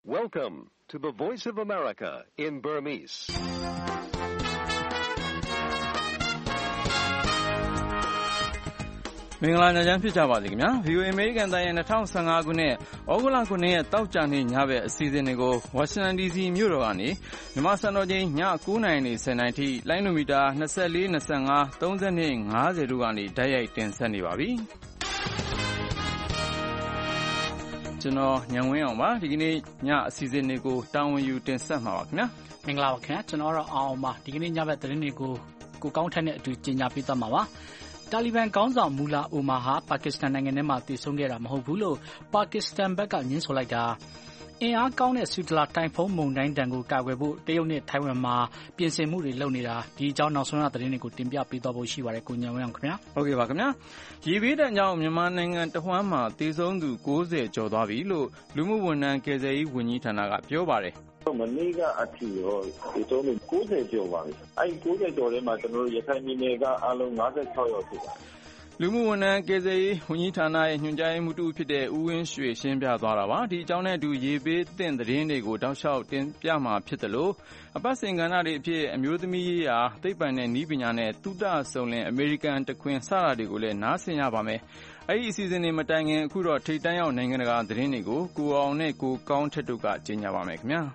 Welcome to the Voice of America in Burmese. ။မင်္ဂလာညချမ်းဖြစ်ကြပါစေခင်ဗျာ။ VOA American တိုင်းရဲ့2015ခုနှစ်ဩဂုတ်လ9ရက်တောက်ကြနေ့ညဘက်အစီအစဉ်တွေကို Washington DC မြို့တော်ကနေမြန်မာစံတော်ချိန်ည9:00နာရီနဲ့10:00နာရီထိလိုင်းနိုမီတာ24, 25, 32, 50တို့ကနေတိုက်ရိုက်တင်ဆက်နေပါပြီ။ကျွန်တော်ညံဝင်းအောင်ပါဒီကနေ့ညအစီအစဉ်တွေကိုတာဝန်ယူတင်ဆက်မှာပါခင်ဗျာ။မင်္ဂလာပါခင်ဗျာ။ကျွန်တော်တော့အောင်ပါဒီကနေ့ညဘက်သတင်းတွေကိုကိုကောင်းထက်နဲ့အတူကြီးညာပေးသွားမှာပါ။တာလီဘန်ခေါင်းဆောင်မူလာအိုမာဟာပါကစ္စတန်နိုင်ငံထဲမှာတည်ဆုံခဲ့တာမဟုတ်ဘူးလို့ပါကစ္စတန်ဘက်ကညှင်းဆိုလိုက်တာအင်အားကောင်းတဲ့ဆူတလာတိုင်ဖုန်းမုန်တိုင်းတန်ကိုကာကွယ်ဖို့တရုတ်နဲ့ထိုင်ဝမ်မှာပြင်ဆင်မှုတွေလုပ်နေတာဒီအကြောင်းနောက်ဆုံးရသတင်းတွေကိုတင်ပြပေးသွားဖို့ရှိပါတယ်ကိုညံဝင်းအောင်ခင်ဗျာဟုတ်ကဲ့ပါခင်ဗျာရေဘေးဒဏ်ကြောင့်မြန်မာနိုင်ငံတဝှမ်းမှာတည်ဆုံသူ90ကျော်သွားပြီလို့လူမှုဝန်ထမ်းကယ်ဆယ်ရေးဝန်ကြီးဌာနကပြောပါတယ်မနေ့ကအထိရောဒီတုံးလို့90ကျော်ပါပြီအဲဒီ90ကျော်ထဲမှာကျွန်တော်တို့ရခိုင်ပြည်နယ်ကအားလုံး56ယောက်ဖြစ်ပါတယ်လူမှုဝန်ထမ်းကယ်ဆယ်ရေးဝန်ကြီးဌာနရဲ့ညွှန်ကြားရေးမှူးတူဖြစ်တဲ့ဦးဝင်းရွှေရှင်းပြသွားတာပါဒီအကြောင်းနဲ့အတူရေဘေးသင့်သတင်းတွေကိုတောက်လျှောက်တင်ပြမှာဖြစ်တယ်လို့အပတ်စဉ်ကဏ္ဍတွေအဖြစ်အမျိုးသမီးရေးရာသိပ္ပံနဲ့နည်းပညာနဲ့သုတဆုံလင်အမေရိကန်တခွင်စတာတွေကိုလည်းနားဆင်ရပါမယ်အဲဒီအစီအစဉ်တွေမတိုင်ခင်အခုတော့ထိပ်တန်းရောက်နိုင်ငံတကာသတင်းတွေကိုကိုအောင်နဲ့ကိုကောင်းထက်တို့ကကြေညာပါမယ်ခင်ဗျာ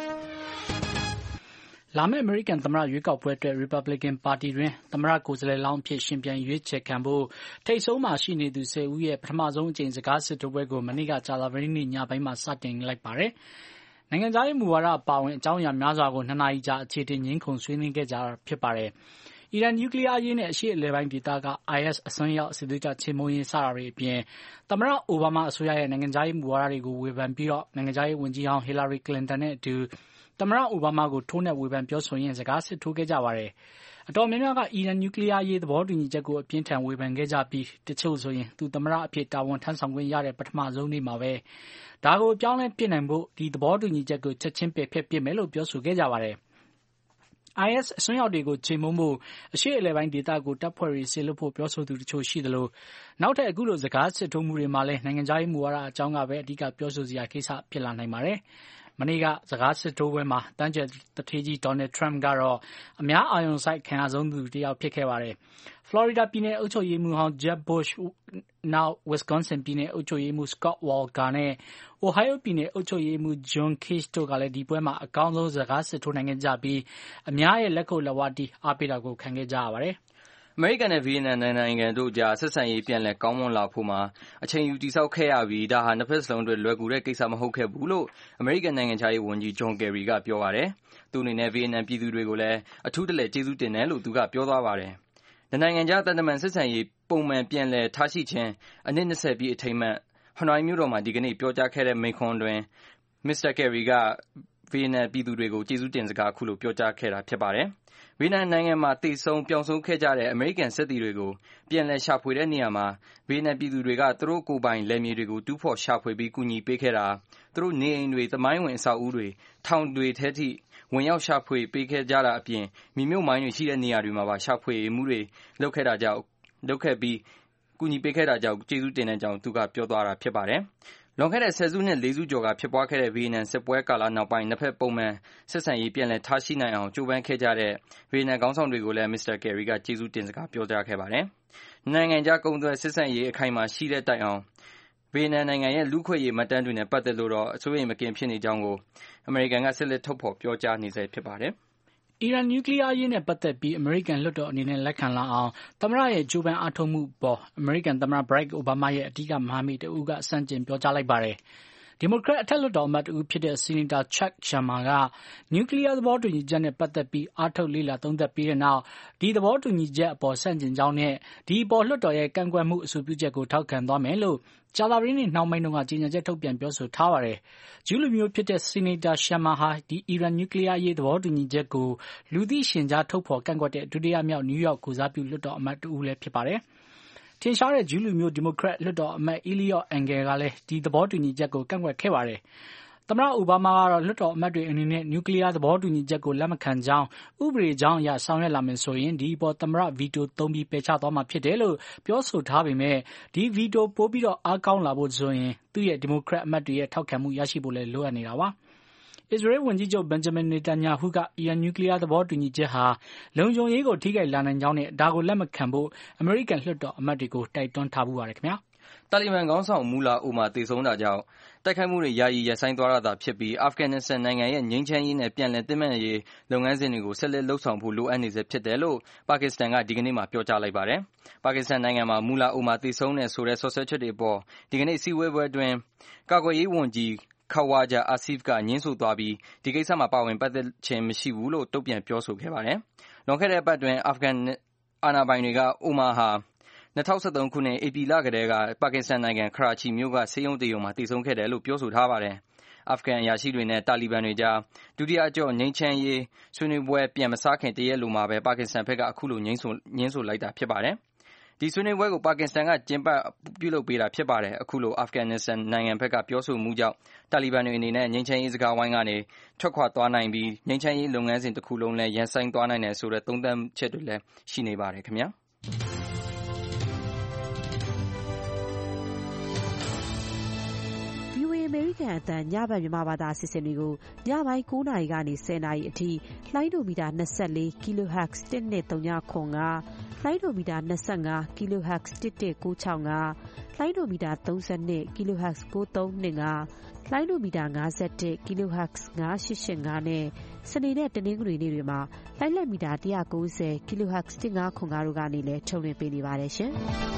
လာမယ့်အမေရိကန်သမ္မတရွေးကောက်ပွဲအတွက် Republican ပါတီတွင်သမ္မတကိုယ်စားလှယ်လောင်းအဖြစ်ရှင်ပြိုင်ရွေးချယ်ခံဖို့ထိပ်ဆုံးမှာရှိနေသူ10ဦးရဲ့ပထမဆုံးအကြိမ်စကားစစ်ထိုးပွဲကိုမနေ့ကကြာသပတေးနေ့ညပိုင်းမှာစတင်လိုက်ပါတယ်။နိုင်ငံခြားရေးမူဝါဒအပါအဝင်အကြောင်းအရာများစွာကို2နာရီကြာအခြေတင်ငြင်းခုန်ဆွေးနွေးခဲ့ကြတာဖြစ်ပါတယ်။အီရန်နျူကလ িয়ার ရေးနဲ့အရှေ့အလယ်ပိုင်းဒေသက IS အစွန်းရောက်စစ်သွေးကြွချေမှုန်းရေးစတာတွေအပြင်သမ္မတအိုဘားမားအစိုးရရဲ့နိုင်ငံခြားရေးမူဝါဒတွေကိုဝေဖန်ပြီးတော့နိုင်ငံခြားရေးဝန်ကြီးဟောင်းဟီလာရီကလင်တန်နဲ့အတူသမ္မတအိုဘားမားကိုထိုးနှက်ဝေဖန်ပြောဆိုရင်းစကားစစ်ထိုးခဲ့ကြပါတယ်။အတော်များများကအီရန်နျူကလ িয়ার ရေးသဘောတူညီချက်ကိုအပြင်းထန်ဝေဖန်ခဲ့ကြပြီးတချို့ဆိုရင်သူသမ္မတအဖြစ်တာဝန်ထမ်းဆောင်ခွင့်ရတဲ့ပထမဆုံးနေ့မှာပဲဒါကိုအပြောင်းလဲပြစ်နိုင်ဖို့ဒီသဘောတူညီချက်ကိုချက်ချင်းပယ်ဖျက်ပစ်မယ်လို့ပြောဆိုခဲ့ကြပါတယ်။ IS အစွန်းရောက်တွေကိုချေမှုန်းဖို့အရှေ့အလယ်ပိုင်းဒေသကိုတပ်ဖွဲ့တွေဆေလွှတ်ဖို့ပြောဆိုသူတချို့ရှိသလိုနောက်ထပ်အခုလိုစကားစစ်ထိုးမှုတွေမှာလည်းနိုင်ငံခြားရေးမူဝါဒအကြောင်းကပဲအဓိကပြောဆိုစရာကိစ္စဖြစ်လာနိုင်ပါတယ်။မနေ့ကစကားစစ်ထိုးပွဲမှာတန်းကျယ်တထေးကြီး Donald Trump ကတော့အများအာရုံစိုက်ခံရဆုံးသူတစ်ယောက်ဖြစ်ခဲ့ပါတယ်။ Florida ပြည်နယ်အုပ်ချုပ်ရေးမှူးဟောင်း Jeb Bush နောက် Wisconsin ပြည်နယ်အုပ်ချုပ်ရေးမှူး Scott Walker နဲ့ Ohio ပြည်နယ်အုပ်ချုပ်ရေးမှူး John Kasich တို့ကလည်းဒီပွဲမှာအကောင်းဆုံးစကားစစ်ထိုးနိုင်ခဲ့ကြပြီးအများရဲ့လက်ခုပ်လက်ဝါးတီးအားပေးတာကိုခံခဲ့ကြရပါတယ်။အမေရိကန်နဲ့ဗီယက်နမ်နိုင်ငံတို့ကြားဆက်ဆံရေးပြန်လည်ကောင်းမွန်လာဖို့မှာအချိန်ယူတည်ဆောက်ခဲ့ရပြီးဒါဟာနှစ်ဖက်စလုံးအတွက်လွယ်ကူတဲ့ကိစ္စမဟုတ်ခဲ့ဘူးလို့အမေရိကန်နိုင်ငံခြားရေးဝန်ကြီးဂျွန်ကယ်ရီကပြောပါတယ်။သူအနေနဲ့ဗီယက်နမ်ပြည်သူတွေကိုလည်းအထူးတလဲကျေးဇူးတင်တယ်လို့သူကပြောသွားပါတယ်။နိုင်ငံခြားတန်တမန်ဆက်ဆံရေးပုံမှန်ပြန်လည်ထားရှိခြင်းအနှစ်20ပြည့်အထိမ်းအမှတ်ဟနွိုင်းမြို့တော်မှာဒီကနေ့ပြောကြားခဲ့တဲ့မိန့်ခွန်းတွင်မစ္စတာကယ်ရီကဗီယက်နမ်ပြည်သူတွေကိုကျေးဇူးတင်စကားအခုလိုပြောကြားခဲ့တာဖြစ်ပါတယ်။ဗီယက်နမ်နိုင်ငံမှာတည်ဆုံပျောက်ဆုံးခဲ့ကြတဲ့အမေရိကန်စစ်သည်တွေကိုပြန်လည်ရှာဖွေတဲ့နေရာမှာဗီယက်နမ်ပြည်သူတွေကသူတို့ကိုယ်ပိုင်လယ်မြေတွေကိုတူးဖော်ရှာဖွေပြီးကူညီပေးခဲ့တာသူတို့နေအိမ်တွေသမိုင်းဝင်အဆောက်အဦတွေထောင်တွေထဲထိဝင်ရောက်ရှာဖွေပေးခဲ့ကြတာအပြင်မြေမြုပ်မိုင်းတွေရှိတဲ့နေရာတွေမှာပါရှာဖွေမှုတွေလုပ်ခဲ့ပြီးကူညီပေးခဲ့တာကြောင့်ကျေးဇူးတင်တဲ့အကြောင်းသူကပြောသွားတာဖြစ်ပါတယ်။လွန်ခဲ့တဲ့10စုနှစ်4စုကျော်ကဖြစ်ပွားခဲ့တဲ့ဗီယက်နမ်စစ်ပွဲကာလနောက်ပိုင်းနှစ်ဖက်ပုံမှန်ဆက်ဆံရေးပြန်လည်ထားရှိနိုင်အောင်ကြိုးပမ်းခဲ့ကြတဲ့ဗီယက်နမ်ခေါင်းဆောင်တွေကိုလည်းမစ္စတာကယ်ရီကကျေးဇူးတင်စကားပြောကြားခဲ့ပါတယ်။နိုင်ငံခြားကုန်သွယ်ဆက်ဆံရေးအခိုင်အမာရှိတဲ့တိုင်အောင်ဗီယက်နမ်နိုင်ငံရဲ့လူ့ခွင့်ရေးမှတ်တမ်းတွေနဲ့ပတ်သက်လို့တော့အစိုးရိမ်မကင်းဖြစ်နေကြောင်းကိုအမေရိကန်ကဆက်လက်ထုတ်ဖော်ပြောကြားနေဆဲဖြစ်ပါတယ်။အီရန်နျူကလ িয়ার ရေးနဲ့ပတ်သက်ပြီးအမေရိကန်လွှတ်တော်အနေနဲ့လက်ခံလာအောင်သမ္မတရဲ့ကြိုးပမ်းအားထုတ်မှုပေါ်အမေရိကန်သမ္မတဘရက်အိုဘားမားရဲ့အဓိကမဟာမိတ်တဦးကစန့်ကျင်ပြောကြားလိုက်ပါတယ်။ဒီမိုကရက်အထက်လွှတ်တော်အမတ်တဦးဖြစ်တဲ့ဆီနိတာချက်ရှမ်မာကနျူကလ িয়ার သဘောတူညီချက်နဲ့ပတ်သက်ပြီးအားထုတ်လေ့လာသုံးသပ်ပြီးတဲ့နောက်ဒီသဘောတူညီချက်အပေါ်ဆန့်ကျင်ကြောင်းနဲ့ဒီအပေါ်လွှတ်တော်ရဲ့ကန့်ကွက်မှုအဆိုပြုချက်ကိုထောက်ခံသွားမယ်လို့ကြာသပတေးနေ့နှောင်းပိုင်းတုန်းကကြေညာချက်ထုတ်ပြန်ပြောဆိုထားပါတယ်။ဂျူးလူမျိုးဖြစ်တဲ့ဆီနိတာရှမ်မာဟာဒီအီရန်နျူကလ িয়ার ရေးသဘောတူညီချက်ကိုလူသိရှင်ကြားထုတ်ဖော်ကန့်ကွက်တဲ့ဒုတိယမြောက်နယူးယောက်ကိုစားပြုလွှတ်တော်အမတ်တဦးလည်းဖြစ်ပါတယ်။ထင်ရှားတဲ့ဂျူးလူမျိုးဒီမိုကရက်လွှတ်တော်အမတ်အီလီယော့အန်ဂယ်ကလည်းဒီသဘောတူညီချက်ကိုကန့်ကွက်ခဲ့ပါတယ်။သမ္မတအိုဘားမားကတော့လွှတ်တော်အမတ်တွေအနေနဲ့နျူကလ িয়ার သဘောတူညီချက်ကိုလက်မခံကြောင်းဥပဒေကြောင်းအရဆောင်ရွက်လာမယ်ဆိုရင်ဒီအပေါ်သမ္မတဗီတိုသုံးပြီးပယ်ချသွားမှာဖြစ်တယ်လို့ပြောဆိုထားပေမဲ့ဒီဗီတိုပိုပြီးတော့အားကောင်းလာဖို့ဆိုရင်သူ့ရဲ့ဒီမိုကရက်အမတ်တွေရဲ့ထောက်ခံမှုရရှိဖို့လည်းလိုအပ်နေတာပါအစ္စရေးဝန်ကြီးချုပ်ဘန်ဂျမင်နေတန်ညာဟုကအီရန်နျူကလ িয়ার သဘောတူညီချက်ဟာလုံခြုံရေးကိုထိခိုက်လာနိုင်ကြောင်းနဲ့ဒါကိုလက်မခံဖို့အမေရိကန်လွှတ်တော်အမတ်တွေကိုတိုက်တွန်းထားမှုပါတယ်ခင်ဗျာတာလီဘန်ခေါင်းဆောင်မူလာအိုမာသေဆုံးတာကြောင့်တိုက်ခိုက်မှုတွေယာယီရပ်ဆိုင်းသွားတာဖြစ်ပြီးအာဖဂန်နစ္စတန်နိုင်ငံရဲ့ငြိမ်းချမ်းရေးနဲ့ပြန်လည်သင့်မြတ်ရေးလုပ်ငန်းစဉ်တွေကိုဆက်လက်လှုပ်ဆောင်ဖို့လိုအပ်နေစေဖြစ်တယ်လို့ပါကစ္စတန်ကဒီကနေ့မှပြောကြားလိုက်ပါတယ်။ပါကစ္စတန်နိုင်ငံမှာမူလာအိုမာသေဆုံးတဲ့ဆိုတဲ့ဆွဆွဲချက်တွေပေါ်ဒီကနေ့စီဝဲပွဲအတွင်းကာကွယ်ရေးဝန်ကြီးခဝါဂျာအာဆီဖ်ကညှင်းဆိုသွားပြီးဒီကိစ္စမှာပါဝင်ပတ်သက်ခြင်းမရှိဘူးလို့တုံ့ပြန်ပြောဆိုခဲ့ပါတယ်။လွန်ခဲ့တဲ့အပတ်အတွင်းအာဖဂန်အာဏာပိုင်တွေကအိုမာဟာ2013ခုနှစ်ဧပြီလကတည်းကပါကစ္စတန်နိုင်ငံကရာချီမြို့ကဆေးရုံတရုံမှာသေဆုံးခဲ့တယ်လို့ပြောဆိုထားပါတယ်။အာဖဂန်အရာရှိတွေနဲ့တာလီဘန်တွေကြားဒုတိယအကျော့ငြိမ်းချမ်းရေးဆွေးနွေးပွဲပြန်မစခင်တရက်လိုမှာပဲပါကစ္စတန်ဘက်ကအခုလိုငြင်းဆိုလိုက်တာဖြစ်ပါတယ်။ဒီဆွေးနွေးပွဲကိုပါကစ္စတန်ကကျင်းပပြုလုပ်ပေးတာဖြစ်ပါတယ်။အခုလိုအာဖဂန်နစ္စတန်နိုင်ငံဘက်ကပြောဆိုမှုကြောင့်တာလီဘန်တွေအနေနဲ့ငြိမ်းချမ်းရေးစကားဝိုင်းကနေထွက်ခွာသွားနိုင်ပြီးငြိမ်းချမ်းရေးလုပ်ငန်းစဉ်တစ်ခုလုံးလည်းရပ်ဆိုင်းသွားနိုင်တယ်ဆိုတဲ့သုံးသပ်ချက်တွေလည်းရှိနေပါတယ်ခင်ဗျာ။အမေရိကန်အသံညဘက်မြန်မာဘာသာအစီအစဉ်တွေကိုညပိုင်း9:00 နာရီကနေ 10:00 နာရီအထိလှိုင်းဒိုမီတာ24 kHz 1235လှိုင်းဒိုမီတာ25 kHz 11965လှိုင်းဒိုမီတာ32 kHz 9325လှိုင်းဒိုမီတာ51 kHz 9885နဲ့စနေနဲ့တနင်္ဂနွေနေ့တွေမှာလှိုင်းလက်မီတာ190 kHz 1505တို့ကနေလည်းထုတ်လွှင့်ပေးနေပါတယ်ရှင်။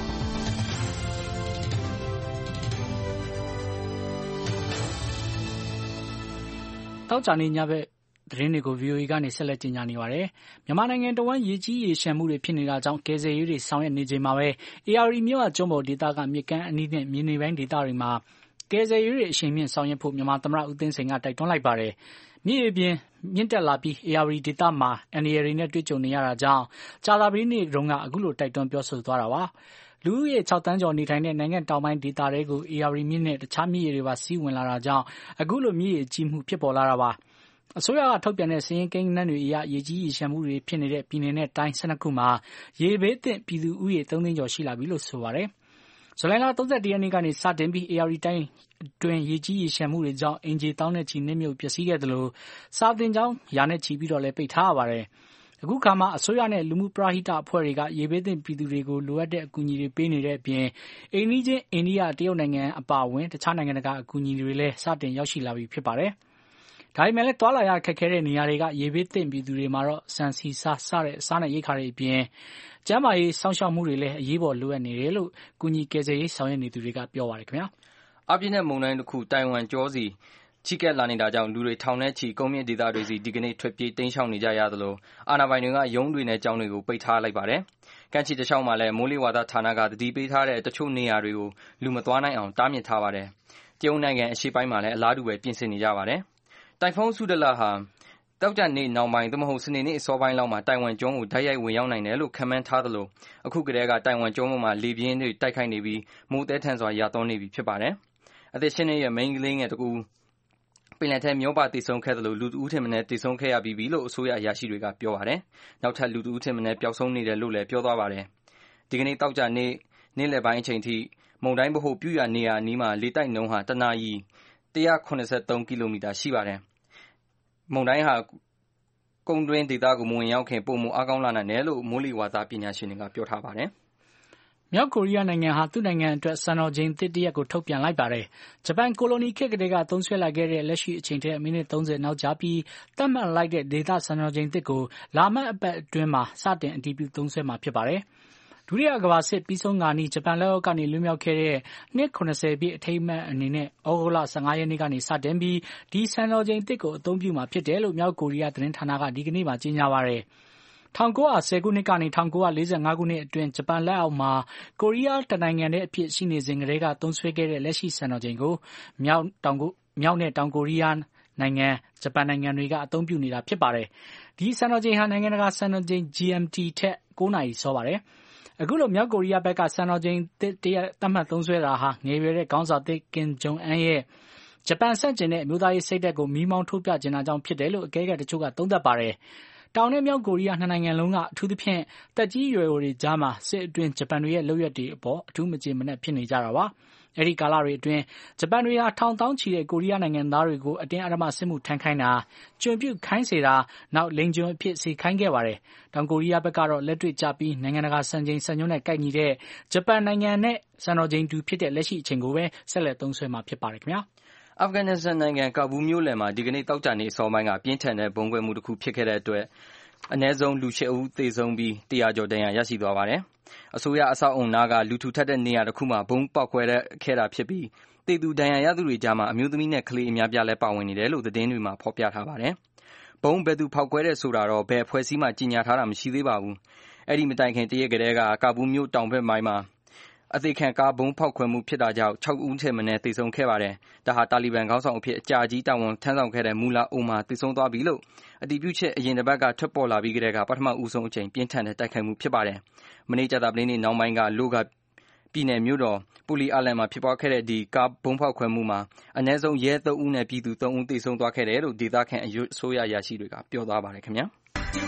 တောက်ကြနေညဘက်သတင်းတွေကို VOA ကနေဆက်လက်ကြေညာနေပါတယ်။မြန်မာနိုင်ငံတဝန်းရေကြီးရေရှမ်းမှုတွေဖြစ်နေတာကြောင့်ကယ်ဆယ်ရေးတွေဆောင်ရွက်နေချိန်မှာပဲ AR မြို့အကျွန်းပေါ်ဒေသကမြစ်ကမ်းအနီးနဲ့မြေနေပိုင်းဒေသတွေမှာကယ်ဆယ်ရေးတွေအရှိန်မြင့်ဆောင်ရွက်ဖို့မြန်မာသမ္မတဦးသိန်းစိန်ကတိုက်တွန်းလိုက်ပါတယ်။မြစ်ရေပြင်မြင့်တက်လာပြီး AR ဒေသမှာအန္တရာယ်တွေနဲ့တွေ့ကြုံနေရတာကြောင့်ကြာသပတေးနေ့တုန်းကအခုလိုတိုက်တွန်းပြောဆိုသွားတာပါ။လူဦးရေ6တန်းကျော်နေထိုင်တဲ့နိုင်ငံတောင်ပိုင်းဒေသတွေကို AR မြစ်နဲ့တခြားမြစ်ရေတွေပါစီးဝင်လာတာကြောင့်အခုလိုမြစ်ရေကြီးမှုဖြစ်ပေါ်လာတာပါ။အစိုးရကထုတ်ပြန်တဲ့စာရင်းကိန်းဂဏန်းတွေအရရေကြီးရေရှမ်းမှုတွေဖြစ်နေတဲ့ပြည်နယ်နဲ့တိုင်း12ခုမှာရေဘေးသင့်ပြည်သူဦးရေ3သိန်းကျော်ရှိလာပြီလို့ဆိုပါတယ်။ဇူလိုင်လ31ရက်နေ့ကနေစတင်ပြီး AR တိုင်းအတွင်းရေကြီးရေရှမ်းမှုတွေကြောင့်အင်ဂျီတောင်းနဲ့ချီနစ်မြုပ်ပျက်စီးခဲ့သလိုစာသင်ကျောင်းရာနဲ့ချီပြီးတော့လည်းပိတ်ထားရပါတယ်။အခုခါမှာအစိုးရနဲ့လူမှုပရဟိတအဖွဲ့တွေကရေဘေးသင့်ပြည်သူတွေကိုလိုအပ်တဲ့အကူအညီတွေပေးနေတဲ့အပြင်အိန္ဒိချင်းအိန္ဒိယတရုတ်နိုင်ငံအပါအဝင်တခြားနိုင်ငံတကာအကူအညီတွေလည်းစတင်ရောက်ရှိလာပြီဖြစ်ပါတယ်။ဒါပေမဲ့လည်းတွာလာရခက်ခဲတဲ့နေရာတွေကရေဘေးသင့်ပြည်သူတွေမှာတော့ဆန်စီစားစတဲ့စားနဲ့ရိက္ခာတွေအပြင်ကျန်းမာရေးစောင့်ရှောက်မှုတွေလည်းအရေးပေါ်လိုအပ်နေတယ်လို့ကူညီကယ်ဆယ်ရေးဆောင်ရွက်နေသူတွေကပြောပါတယ်ခင်ဗျာ။အပြင်းနဲ့မုန်တိုင်းတစ်ခုတိုင်ဝမ်ကျောစီချီကက်လာနေတာကြောင့်လူတွေထောင်နဲ့ချီကုန်းမြင့်ဒေသတွေစီဒီကနေ့ထွက်ပြေးတိမ်းရှောင်နေကြရသလိုအာဏာပိုင်တွေကရုံးတွေနဲ့ကျောင်းတွေကိုပိတ်ထားလိုက်ပါတယ်။ကမ်းခြေတစ်လျှောက်မှာလည်းမိုးလေဝသဌာနကသတိပေးထားတဲ့တချို့နေရာတွေကိုလူမသွားနိုင်အောင်တားမြစ်ထားပါတယ်။တရုတ်နိုင်ငံအရှေ့ပိုင်းမှာလည်းအလားတူပဲပြင်ဆင်နေကြပါတယ်။တိုင်ဖုန်းဆူဒလာဟာတောက်ကြနေ့နောက်ပိုင်းသို့မဟုတ်စနေနေ့အစောပိုင်းလောက်မှာတိုင်ဝမ်ကျွန်းကိုတိုက်ရိုက်ဝင်ရောက်နိုင်တယ်လို့ခန့်မှန်းထားသလိုအခုကတည်းကတိုင်ဝမ်ကျွန်းပေါ်မှာလေပြင်းတွေတိုက်ခိုက်နေပြီးမိုးသည်းထန်စွာရွာသွန်းနေပြီဖြစ်ပါတယ်။အသက်ရှင်နေတဲ့မိန်းကလေးငယ်တကူပင်လယ်ထဲမျောပါသေဆုံးခဲ့သလိုလူတဦးထင်မင်းသေဆုံးခဲ့ရပြီးလို့အစိုးရအရာရှိတွေကပြောပါတယ်။နောက်ထပ်လူတဦးထင်မင်းပျောက်ဆုံးနေတယ်လို့လည်းပြောသွားပါတယ်။ဒီကနေ့တောက်ကြနေ့လယ်ပိုင်းအချိန်ထိမုန်တိုင်းဗဟိုပြုရာနေရာအနီးမှာလေတိုက်နှုန်းဟာတနာရီ183ကီလိုမီတာရှိပါတယ်။မုန်တိုင်းဟာကုန်းတွင်းဒေသကိုမဝင်ရောက်ခင်ပုံမအားကောင်းလာနိုင်တယ်လို့မိုးလေဝသပညာရှင်တွေကပြောထားပါတယ်။မြောက်ကိုရီးယားနိုင်ငံဟာသူ့နိုင်ငံအတွက်စံတော်ချိန်သစ်တစ်ရက်ကိုထုတ်ပြန်လိုက်ပါတယ်။ဂျပန်ကိုလိုနီခေတ်ကတည်းကသုံးစွဲလာခဲ့တဲ့လက်ရှိအချိန်ထက်မိနစ်30နောက်ကျပြီးသတ်မှတ်လိုက်တဲ့ဒေသစံတော်ချိန်သစ်ကိုလာမယ့်အပတ်အတွင်းမှာစတင်အတည်ပြုသုံးစွဲမှာဖြစ်ပါတယ်။ဒုတိယကမ္ဘာစစ်ပြီးဆုံးခါနီးဂျပန်လက်အောက်ကနေလွတ်မြောက်ခဲ့တဲ့နှစ်80ပြည့်အထိမ်းအမှတ်အနေနဲ့ဩဂုတ်လ15ရက်နေ့ကနေစတင်ပြီးဒီစံတော်ချိန်သစ်ကိုအသုံးပြုမှာဖြစ်တယ်လို့မြောက်ကိုရီးယားသတင်းဌာနကဒီကနေ့မှကြေညာပါတယ်။1910ခုနှစ်ကနေ1945ခုနှစ်အတွင်းဂျပန်လက်အောက်မှာကိုရီးယားတနိုင်ငံရဲ့အဖြစ်ရှိနေစဉ်ကတည်းကသုံးစွဲခဲ့တဲ့လက်ရှိစံတော်ချိန်ကိုမြောက်နဲ့တောင်ကိုရီးယားနိုင်ငံဂျပန်နိုင်ငံတွေကအသုံးပြုနေတာဖြစ်ပါတယ်။ဒီစံတော်ချိန်ဟာနိုင်ငံတကာစံတော်ချိန် GMT ထက်9နာရီစောပါတယ်။အခုလိုမြောက်ကိုရီးယားဘက်ကစံတော်ချိန်တရက်သတ်မှတ်သုံးစွဲတာဟာငယ်ရွယ်တဲ့ခေါင်းဆောင်သစ်ကင်ဂျုံအန်ရဲ့ဂျပန်ဆန့်ကျင်တဲ့အမျိုးသားရေးစိတ်ဓာတ်ကိုမီးမောင်းထိုးပြချင်တာကြောင့်ဖြစ်တယ်လို့အကဲခတ်တချို့ကသုံးသပ်ပါတယ်။တောင်နဲ့မြောက်ကိုရီးယားနှစ်နိုင်ငံလုံးကအထူးသဖြင့်သက်ကြီးရွယ်အိုတွေကြားမှာစစ်အတွင်းဂျပန်တွေရဲ့လုပ်ရက်တွေအပေါ်အထူးမကျေမနပ်ဖြစ်နေကြတာပါ။အဲဒီကာလတွေအတွင်းဂျပန်တွေဟာထောင်သောင်းချီတဲ့ကိုရီးယားနိုင်ငံသားတွေကိုအတင်းအဓမ္မစစ်မှုထမ်းခိုင်းတာကျွန်ပြုခိုင်းစေတာနောက်လိင်ကျွန်အဖြစ်စေခိုင်းခဲ့ပါတယ်။တောင်ကိုရီးယားဘက်ကတော့လက်တွေ့ကျပြီးနိုင်ငံတကာစံချိန်စံညွှန်းနဲ့ကိုက်ညီတဲ့ဂျပန်နိုင်ငံနဲ့စံတော်ချိန်တူဖြစ်တဲ့လက်ရှိအချိန်ကိုပဲဆက်လက်သုံးစွဲမှာဖြစ်ပါတယ်ခင်ဗျာ။အာဖဂန်နစ္စတန်နိုင်ငံကာဘူးမြို့လယ်မှာဒီကနေ့သောကြာနေ့အစောပိုင်းကပြင်းထန်တဲ့ဗုံးကွဲမှုတစ်ခုဖြစ်ခဲ့တဲ့အတွက်အနည်းဆုံးလူ8ဦးသေဆုံးပြီး100ကျော်ဒဏ်ရာရရှိသွားပါတယ်။အစိုးရအဆောက်အုံနားကလူထူထပ်တဲ့နေရာတစ်ခုမှာဗုံးပေါက်ကွဲခဲ့တာဖြစ်ပြီးသေသူဒဏ်ရာရသူတွေကြားမှာအမျိုးသမီးနဲ့ကလေးအများပြားလည်းပါဝင်နေတယ်လို့သတင်းတွေမှာဖော်ပြထားပါတယ်။ဗုံးဘယ်သူဖောက်ခွဲတဲ့ဆိုတာတော့ဘယ်အဖွဲ့အစည်းမှကြေညာထားတာမရှိသေးပါဘူး။အဲ့ဒီမတိုင်ခင်တရက်ကတည်းကကာဘူးမြို့တောင်ဘက်ပိုင်းမှာအသေးခံကားဗုံးဖောက်ခွဲမှုဖြစ်တာကြောင့်6ဦးထက်မနည်းသေဆုံးခဲ့ပါတယ်။ဒါဟာတာလီဘန်ခေါင်းဆောင်အဖြစ်အကြာကြီးတာဝန်ထမ်းဆောင်ခဲ့တဲ့မူလာအိုမာသေဆုံးသွားပြီလို့အတည်ပြုချက်အရင်တစ်ပတ်ကထွက်ပေါ်လာပြီးကတည်းကပထမဦးဆုံးအကြိမ်ပြင်းထန်တဲ့တိုက်ခိုက်မှုဖြစ်ပါတယ်။မနေ့ကြာသပတေးနေ့နောက်ပိုင်းကလိုကပြည်နယ်မြို့တော်ပူလီအာလန်မှာဖြစ်ပွားခဲ့တဲ့ဒီကားဗုံးဖောက်ခွဲမှုမှာအနည်းဆုံးရဲ3ဦးနဲ့ပြည်သူ3ဦးသေဆုံးသွားခဲ့တယ်လို့ဒေသခံအစိုးရရာရှိတွေကပြောသွားပါတယ်ခင်ဗျာ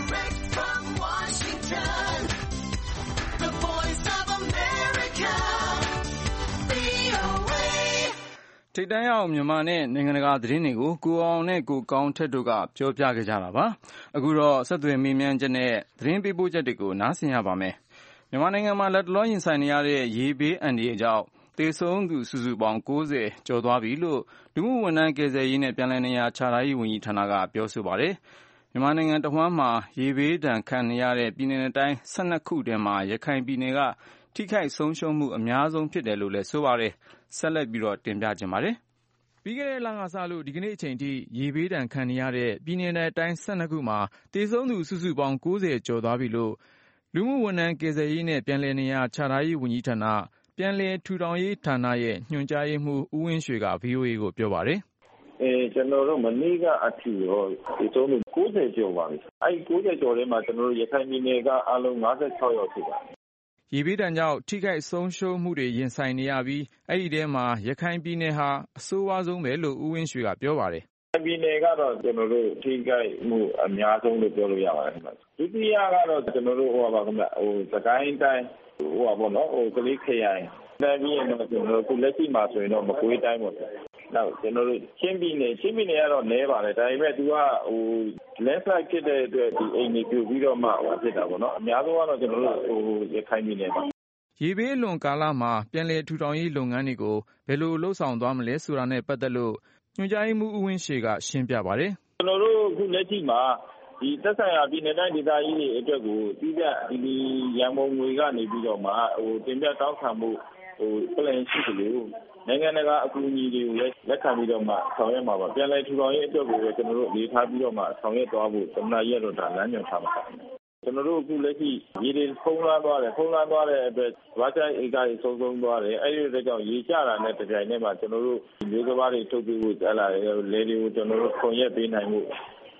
ထိပ်တန်းရောက်မြန်မာနဲ့နိုင်ငံတကာသတင်းတွေကိုကိုအောင်နဲ့ကိုကောင်းထက်တို့ကပြောပြခဲ့ကြတာပါအခုတော့ဆက်သွယ်မေးမြန်းချက်နဲ့သတင်းပေးပို့ချက်တွေကိုနားဆင်ရပါမယ်မြန်မာနိုင်ငံမှာလက်တလောရင်ဆိုင်နေရတဲ့ရေဘေးအန္တရာယ်ကြောင့်သေဆုံးသူစုစုပေါင်း90ကျော်သွားပြီလို့လူမှုဝန်ထမ်းကယ်ဆယ်ရေးနဲ့ပြန်လည်နေရာချထားရေးဝန်ကြီးဌာနကပြောဆိုပါတယ်မြန်မာနိုင်ငံတဝှမ်းမှာရေဘေးဒဏ်ခံနေရတဲ့ပြည်နယ်တိုင်း12ခုထဲမှာရခိုင်ပြည်နယ်ကထိခိုက်ဆုံးရှုံးမှုအများဆုံးဖြစ်တယ်လို့လည်းဆိုပါတယ်ဆက်လက်ပြီးတော့တင်ပြကြပါမယ်ပြီးခဲ့တဲ့လကစလို့ဒီကနေ့အချိန်ထိရေဘေးဒဏ်ခံနေရတဲ့ပြည်နယ်တိုင်း12ခုမှာသေဆုံးသူစုစုပေါင်း90ကျော်သွားပြီလို့လူမှုဝန်ထမ်းကယ်ဆယ်ရေးနဲ့ပြန်လည်နေရာချထားရေးဝန်ကြီးဌာနပြန်လည်ထူထောင်ရေးဌာနရဲ့ညွှန်ကြားရေးမှူးဦးဝင်းရွှေက VOA ကိုပြောပါတယ်ကျွန်တော်တို့မနေ့ကအထိရောဒီဆုံးလို့90ကျော်ပါပြီအဲ့90ကျော်ထဲမှာကျွန်တော်တို့ရခိုင်ပြည်နယ်ကအလုံး56ယောက်ဖြစ်ပါတယ်ရေဘေးဒဏ်ကြောင့်ထိခိုက်ဆုံးရှုံးမှုတွေရင်ဆိုင်နေရပြီးအဲ့ဒီထဲမှာရခိုင်ပြည်နယ်ဟာအဆိုးဝါးဆုံးပဲလို့ဦးဝင်းရွှေကပြောပါတယ်ပြည်နယ်ကတော့ကျွန်တော်တို့ထိခိုက်မှုအများဆုံးလို့ပြောလို့ရပါတယ်ခင်ဗျဒုတိယကတော့ကျွန်တော်တို့ပါခင်ဗျစကိုင်းတိုင်းပေါ့နော်ကလေးခရိုင်တိုင်းပြီးရင်တော့ကျွန်တော်တို့ခုလက်ရှိမှာဆိုရင်တော့မကွေးတိုင်းပေါ့နောက်ကျွန်တော်တို့ချင်းပြည်နယ်ကတော့နည်းပါတယ်ဒါပေမဲ့သူကlandslide ဖြစ်တဲ့အတွက်ဒီအိမ်တွေပြိုပြီးတော့မှဖြစ်တာပေါ့နော်အများဆုံးကတော့ကျွန်တော်တို့ရခိုင်ပြည်နယ်ပါရေဘေးလွန်ကာလမှာပြန်လည်ထူထောင်ရေးလုပ်ငန်းတွေကိုဘယ်လိုလှုပ်ဆောင်သွားမလဲဆိုတာနဲ့ပတ်သက်လို့ညွှန်ကြားရေးမှူးဦးဝင်းရွှေကရှင်းပြပါတယ်ကျွန်တော်တို့ခုလက်ရှိမှာဒီသက်ဆိုင်ရာပြည်နယ်တိုင်းဒေသကြီးတွေအတွက်ကိုပြီးပြဒီရန်ကုန်ငွေကနေပြီးတော့မှတင်ပြတောင်းခံမှုplan ရှိတယ်လို့နိုင်ငံတကာအကူအညီတွေကိုလည်းလက်ခံပြီးတော့မှဆောင်ရွက်မှာပါပြန်လည်ထူထောင်ရေးအတွက်ကိုကျွန်တော်တို့အနေထားပြီးတော့မှဆောင်ရွက်သွားဖို့သမ္မတရဲ့တော့ဒါလမ်းညွှန်ထားပါကျွန်တော်တို့အခုလက်ရှိရေတွေဖုံးလွှမ်းသွားတဲ့အတွက်ဝါချအိတ်ကကြီးဆုံးသွားတယ်အဲ့ဒီအတွက်ကြောင့်ရေကျတာနဲ့တပြိုင်တည်းမှာကျွန်တော်တို့မျိုးစဘာတွေထုတ်ပြီးဖို့ကြားလာတယ်လေတွေကိုကျွန်တော်တို့ခွန်ရက်ပေးနိုင်မှု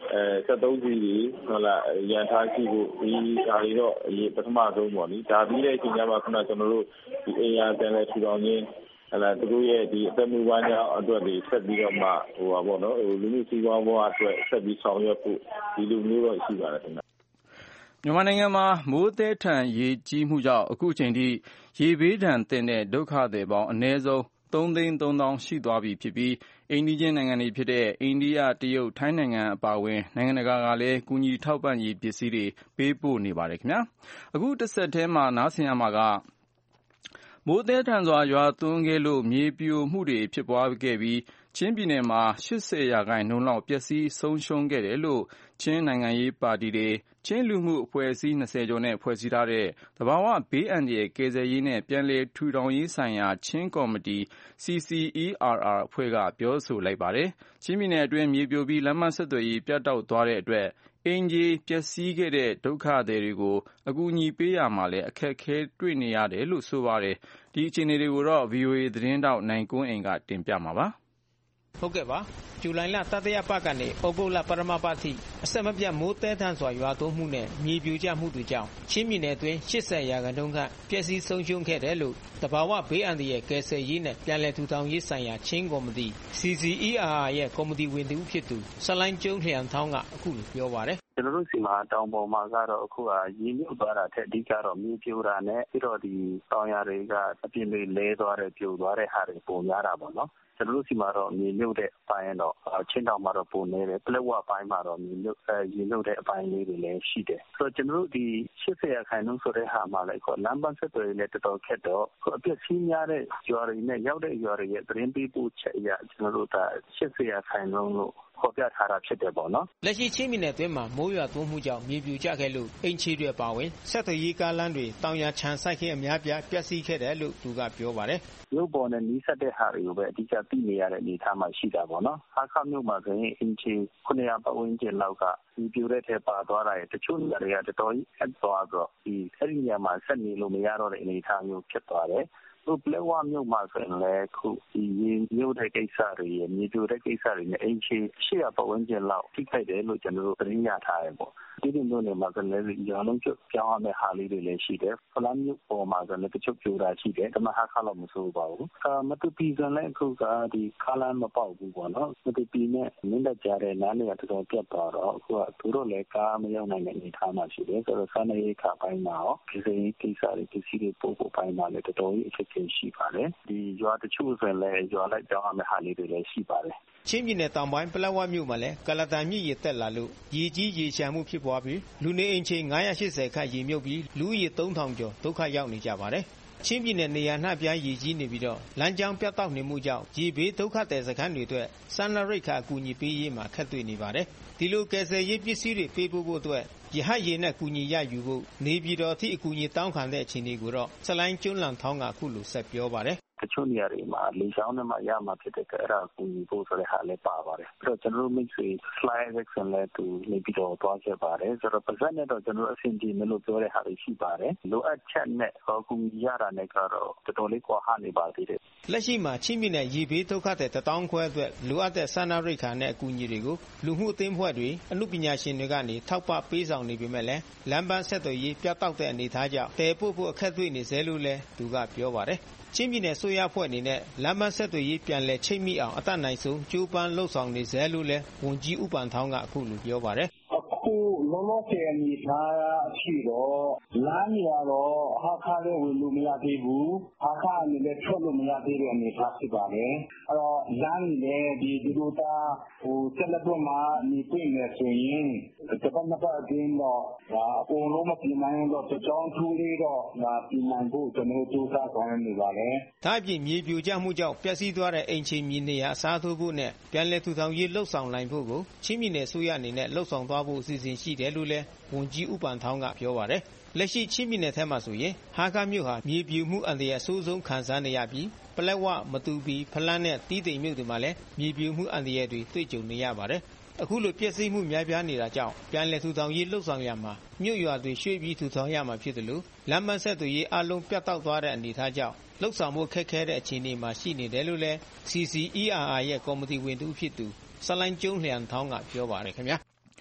73စီဟုတ်လားရန်ထားရှိဖို့ဒီဓာရီတော့ပထမဆုံးပေါ့နိဒါပြီးတဲ့အချိန်ကျမှခုနကျွန်တော်တို့ဒီအိမ်ယာပြန်လဲထူထောင်ခြင်းသူတို့ရဲ့ဒီအသက်မွေးဝမ်းကြောင်းအတွက်တွေဆက်ပြီးတော့မှပေါ့နော်လူမှုစီးပွားဘဝအတွက်ဆက်ပြီးဆောင်ရွက်ဖို့ဒီလိုမျိုးတော့ရှိပါတယ်ခင်ဗျမြန်မာနိုင်ငံမှာမိုးသည်းထန်ရေကြီးမှုကြောင့်အခုချိန်ထိရေဘေးဒဏ်သင့်တဲ့ဒုက္ခသည်ပေါင်းအနည်းဆုံး3,300,000ရှိသွားပြီဖြစ်ပြီးအိန္ဒိယနိုင်ငံတွေဖြစ်တဲ့အိန္ဒိယတရုတ်ထိုင်းနိုင်ငံအပါအဝင်နိုင်ငံတကာကလည်းကူညီထောက်ပံ့ရေးပစ္စည်းတွေပေးပို့နေပါတယ်ခင်ဗျာအခုတစ်ဆက်တည်းမှာနားဆင်ရမှာကမိုးသည်းထန်စွာရွာသွန်းခဲ့လို့မြေပြိုမှုတွေဖြစ်ပွားခဲ့ပြီးချင်းပြည်နယ်မှာ80%လောက်ပျက်စီးဆုံးရှုံးခဲ့တယ်လို့ချင်းနိုင်ငံရေးပါတီတွေချင်းလူမှုအဖွဲ့အစည်း20ကျော်နဲ့ဖွဲ့စည်းထားတဲ့သဘာဝဘေးအန္တရာယ်ကယ်ဆယ်ရေးနဲ့ပြန်လည်ထူထောင်ရေးဆိုင်ရာချင်းကော်မတီ CCERR အဖွဲ့ကပြောဆိုလိုက်ပါတယ်ချင်းပြည်နယ်အတွင်းမြေပြိုပြီးလမ်းမဆက်သွယ်ရေးပြတ်တောက်သွားတဲ့အတွက်အိမ်ကြီးပျက်စီးခဲ့တဲ့ဒုက္ခသည်တွေကိုအကူအညီပေးရမှာလည်းအခက်အခဲတွေ့နေရတယ်လို့ဆိုပါတယ်ဒီအခြေအနေတွေကိုတော့ VOA သတင်းတောက်နိုင်ကွန်းအိမ်ကတင်ပြမှာပါဟုတ်ကဲ့ပါဇူလိုင်လတတိယပတ်ကနေဩဂုတ်လပထမပတ်ထိအဆက်မပြတ်မိုးတဲထန်စွာရွာသွန်းမှုနဲ့မြေပြိုကျမှုတွေကြောင့်ချင်းပြည်နယ်အတွင်း80%ခန့်ပျက်စီးဆုံးရှုံးခဲ့တယ်လို့တဘာဝဘေးအန္တရာယ်ကယ်ဆယ်ရေးနဲ့ပြန်လည်ထူထောင်ရေးဆိုင်ရာချင်းကော်မတီ CCERR ရဲ့ကော်မတီဝင်တူဖြစ်သူဆလိုင်းကျုံးလျံထောင်းကအခုလိုပြောပါတယ်ကျွန်တော်တို့စီမှာတောင်ပေါ်မှာကတော့အခုကရင်းမြုပ်သွားတာထက်အဓိကတော့မြေပြိုတာနဲ့ပြီးတော့ဒီတောင်ယာတွေကအပြင်းတွေလဲသွားတဲ့ပြိုသွားတဲ့ဟာတွေပုံများတာပေါ့နော်ကျွန်တော်တို့စီမှာတော့မြေမြုပ်တဲ့အပိုင်းတော့ချင်းတောင်မှာတော့ပုံနေတယ်ပလက်ဝအပိုင်းမှာတော့မြေမြုပ်ရင်းမြုပ်တဲ့အပိုင်းလေးတွေလည်းရှိတယ်ဆိုတော့ကျွန်တော်တို့ဒီ80%ဆိုတဲ့ဟာမှာလည်းလမ်းပန်းဆက်သွယ်ရေးလည်းတော်တော်ခက်တော့အပြည့်စီးများတဲ့ရွာတွေနဲ့ရောက်တဲ့ရွာတွေရဲ့သတင်းပေးပို့ချက်အရကျွန်တော်တို့ဒါ80%လို့ခေါ်ပြထားတာဖြစ်တယ်ပေါ့နော်လက်ရှိချင်းပြည်နယ်အတွင်းမှာမိုးရွာသွန်းမှုကြောင့်မြေပြိုကျခဲ့လို့အိမ်ခြေတွေပါဝင်ဆက်သွယ်ရေးကားလမ်းတွေတောင်ယာခြံစိုက်ခင်းအများပြားပျက်စီးခဲ့တယ်လို့သူကပြောပါတယ်မြို့ပေါ်နဲ့နီးစပ်တဲ့ဟာတွေကိုပဲအဓိကသိနေရတဲ့အနေအထားမှာရှိတာပေါ့နော်ဟာခမြို့မှာဆိုရင်အင်ချီ900ပတ်ဝန်းကျင်လောက်ကဒီပြိုတဲ့ထဲပါသွားတာရဲ့တချို့နေရာတွေကတော်တော်ကြီးအသွားတော့ဒီအဲ့ဒီနေရာမှာဆက်နေလို့မရတော့တဲ့အနေအထားမျိုးဖြစ်သွားတယ်ပလက်ဝမြို့မှာဆိုရင်လည်းခုဒီမြို့တဲ့ကိစ္စတွေရမြေပြိုတဲ့ကိစ္စတွေနဲ့အင်ချီ800ပတ်ဝန်းကျင်လောက်ထိခိုက်တယ်လို့ကျွန်တော်တို့သတင်းရထားတယ်ပေါ့ဒီလိုမျိုးနေမှာဆိုလည်းရောင်းလုံးကျပြောင်းရမယ့်ဟာလေးတွေလည်းရှိတယ်ဖလမ်းမြို့ပေါ်မှာဆိုလည်းတချို့ပြိုတာရှိတယ်ဒါမှဟာခါလောက်မဆိုးပါဘူးမတူပီဆိုလည်းအခုကဒီခါလမ်းမပေါက်ဘူးပေါ့နော်မတူပီနဲ့မင်းတပ်ကြားတဲ့လမ်းတွေကတော်တော်ပြတ်သွားတော့အခုကသူတို့လည်းကားမရောက်နိုင်တဲ့အနေအထားမှာရှိတယ်ဆိုတော့စားနေရေးခါပိုင်းမှာရောဒီစိမ်းကိစ္စတွေပစ္စည်းတွေပို့ဖို့ပိုင်းမှာလည်းတော်တော်ကြီးအခက်အခဲရှိပါတယ်ဒီရွာတချို့ဆိုလည်းရွာလိုက်ကြောင်းရမယ့်ဟာလေးတွေလည်းရှိပါတယ်ချင်းပြည်နယ်တောင်ပိုင်းပလက်ဝမြို့မှာလည်းကလတန်မြစ်ရေတက်လာလို့ရေကြီးရေချမ်းမှုဖြစ်ပွားပြီးလူနေအိမ်ခြေ980ခန့်ရေမြုပ်ပြီးလူဦးရေ3000ကျော်ဒုက္ခရောက်နေကြပါတယ်ချင်းပြည်နယ်နေရာနှံ့ပြားရေကြီးနေပြီးတော့လမ်းကြောင်းပြတ်တောက်နေမှုကြောင့်ရေဘေးဒုက္ခသည်စခန်းတွေအတွက်စားနပ်ရိက္ခာအကူအညီပေးရေးမှာခက်တွေ့နေပါတယ်ဒီလိုကယ်ဆယ်ရေးပစ္စည်းတွေပေးပို့ဖို့အတွက်ရဟတ်ရေနဲ့ကူညီရယူဖို့နေပြည်တော်အထိအကူအညီတောင်းခံတဲ့အခြေအနေကိုတော့ဆလိုင်းကျွန်းလန်ထောင်းကအခုလိုဆက်ပြောပါတယ်တချို့နေရာတွေမှာလေကြောင်းနဲ့မှရမှာဖြစ်တဲ့ကအဲ့ဒါကူညီဖို့ဆိုတဲ့ဟာလည်းပါပါတယ်အဲ့တော့ကျွန်တော်တို့မိတ်ဆွေ slide action လည်းသူနေပြီးတော့တွားခဲ့ပါတယ်ဆိုတော့ပါဇက်နဲ့တော့ကျွန်တော်တို့အဆင်ပြေမလို့ပြောတဲ့ဟာတွေရှိပါတယ်လိုအပ်ချက်နဲ့ကူညီရတာနဲ့ကတော့တော်တော်လေးကွာဟနေပါသေးတယ်လက်ရှိမှာချင်းပြည်နယ်ရေဘေးဒုက္ခသည်1000ခွဲအတွက်လိုအပ်တဲ့စားနပ်ရိက္ခာနဲ့အကူအညီတွေကိုလူမှုအသင်းဖွဲ့တွေအမှုပညာရှင်တွေကနေထောက်ပံ့ပေးဆောင်နေပေမဲ့လည်းလမ်းပန်းဆက်သွယ်ရေးပြတ်တောက်တဲ့အနေအထားကြောင့်တည်ပို့ဖို့အခက်တွေ့နေစေလို့လည်းသူကပြောပါတယ်ချင်းပြည်နယ်ဆိုရဖွဲ့အနေနဲ့လမ်းမဆက်သွယ်ရေးပြန်လည်ချိတ်မိအောင်အတတ်နိုင်ဆုံးကြိုးပမ်းလှုပ်ဆောင်နေစေလို့လည်းဝန်ကြီးဥပန်ထောင်းကအခုလိုပြောပါတယ်အခုလောလောဆယ်အနေထားအရှိတော့လမ်းတွေကတော့ဟာခါလည်းဝင်လို့မရသေးဘူးဟာခါအနေနဲ့ထွက်လို့မရသေးတဲ့အနေထားဖြစ်ပါတယ်အဲ့တော့လမ်းတွေလည်းဒီလိုတာဆက်လက်တော့မှနေပြည့်မယ်ဆိုရင်တပတ်နှစ်ပတ်အတွင်းတော့အကုန်လုံးမပြင်နိုင်တော့ကြောင်းထူးလေးတော့ပြင်နိုင်ဖို့ကျွန်တော်တို့စမ်းဆောင်နေပါတယ်ဒါအပြင်မြေပြိုကျမှုကြောင့်ပျက်စီးသွားတဲ့အိမ်ခြေမြေနေရာအစားထိုးဖို့နဲ့ပြန်လည်ထူထောင်ရေးလှုပ်ဆောင်နိုင်ဖို့ကိုချင်းပြည်နယ်ဆိုရအနေနဲ့လှုပ်ဆောင်သွားဖို့အစီအစဉ်ရှိတယ်လို့လည်းဝန်ကြီးဥပန်ထောင်းကပြောပါတယ်လက်ရှိချင်းပြည်နယ်ထဲမှာဆိုရင်ဟာခမြို့ဟာမြေပြိုမှုအန္တရာယ်အဆိုးဆုံးခံစားနေရပြီးပလက်ဝမတူပီဖလန်းနဲ့တီးတိမ်မြို့တွေမှာလည်းမြေပြိုမှုအန္တရာယ်တွေတွေ့ကြုံနေရပါတယ်အခုလိုပျက်စီးမှုများပြားနေတာကြောင့်ပြန်လည်ထူထောင်ရေးလှုပ်ဆောင်ရမှာမြို့ရွာတွေရွှေ့ပြီးထူထောင်ရမှာဖြစ်တယ်လို့လမ်းမဆက်သွယ်ရေးအလုံးပြတ်တောက်သွားတဲ့အနေအထားကြောင့်လှုပ်ဆောင်မှုခက်ခဲတဲ့အခြေအနေမှာရှိနေတယ်လို့လည်း CCERR ရဲ့ကော်မတီဝင်တူဖြစ်သူဆလိုင်းကျုံးလျံထောင်းကပြောပါတယ်ခင်ဗျာ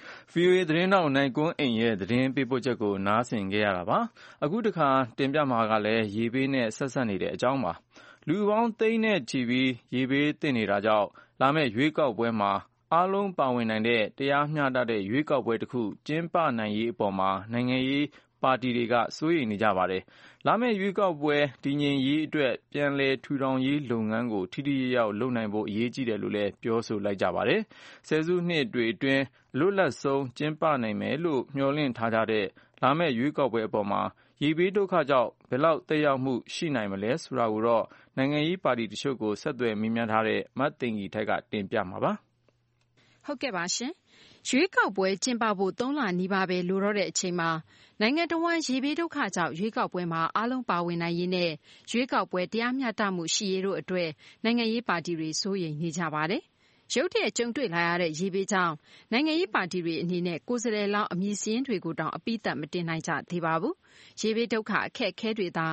VOA သတင်းတောက်နိုင်ကွန်းအိမ်ရဲ့သတင်းပေးပို့ချက်ကိုနားဆင်ခဲ့ရတာပါအခုတခါတင်ပြမှာကလည်းရေဘေးနဲ့ဆက်ဆက်နေတဲ့အကြောင်းပါလူပေါင်းသိန်းနဲ့ချီပြီးရေဘေးသင့်နေတာကြောင့်လာမယ့်ရွေးကောက်ပွဲမှာအားလုံးပါဝင်နိုင်တဲ့တရားမျှတတဲ့ရွေးကောက်ပွဲတစ်ခုကျင်းပနိုင်ရေးအပေါ်မှာနိုင်ငံရေးပါတီတွေကစိုးရိမ်နေကြပါတယ်။လာမယ့်ရွေးကောက်ပွဲတည်ငြိမ်ရေးအတွက်ပြန်လည်ထူထောင်ရေးလုပ်ငန်းကိုထိထိရောက်ရောက်လုပ်နိုင်ဖို့အရေးကြီးတယ်လို့လည်းပြောဆိုလိုက်ကြပါတယ်။ဆယ်စုနှစ်တွေအတွင်းလွတ်လပ်ဆုံးကျင်းပနိုင်မယ်လို့မျှော်လင့်ထားကြတဲ့လာမယ့်ရွေးကောက်ပွဲအပေါ်မှာရေဘေးဒုက္ခကြောင့်ဘယ်လောက်သက်ရောက်မှုရှိနိုင်မလဲဆိုတာကိုတော့နိုင်ငံရေးပါတီတချို့ကိုဆက်သွယ်မေးမြန်းထားတဲ့မသိင်္ဂီထိုက်ကတင်ပြမှာပါ။ဟုတ်ကဲ့ပါရှင်။ရွေးကောက်ပွဲကျင်းပဖို့3လနီးပါးပဲလိုတော့တဲ့အချိန်မှာနိုင်ငံတော်ဝန်ရေဘေးဒုက္ခကြောင့်ရွေးကောက်ပွဲမှာအားလုံးပါဝင်နိုင်ရေးနဲ့ရွေးကောက်ပွဲတရားမျှတမှုရှိရေးတို့အတွက်နိုင်ငံရေးပါတီတွေစိုးရိမ်နေကြပါတယ်။ရုတ်တရက်ကြုံတွေ့လာရတဲ့ရေဘေးကြောင့်နိုင်ငံရေးပါတီတွေအနေနဲ့ကိုယ်စားလှယ်လောင်းအမည်စာရင်းတွေကိုတောင်အပိသက်မတင်နိုင်ကြသေးပါဘူး။ရေဘေးဒုက္ခအခက်အခဲတွေသာ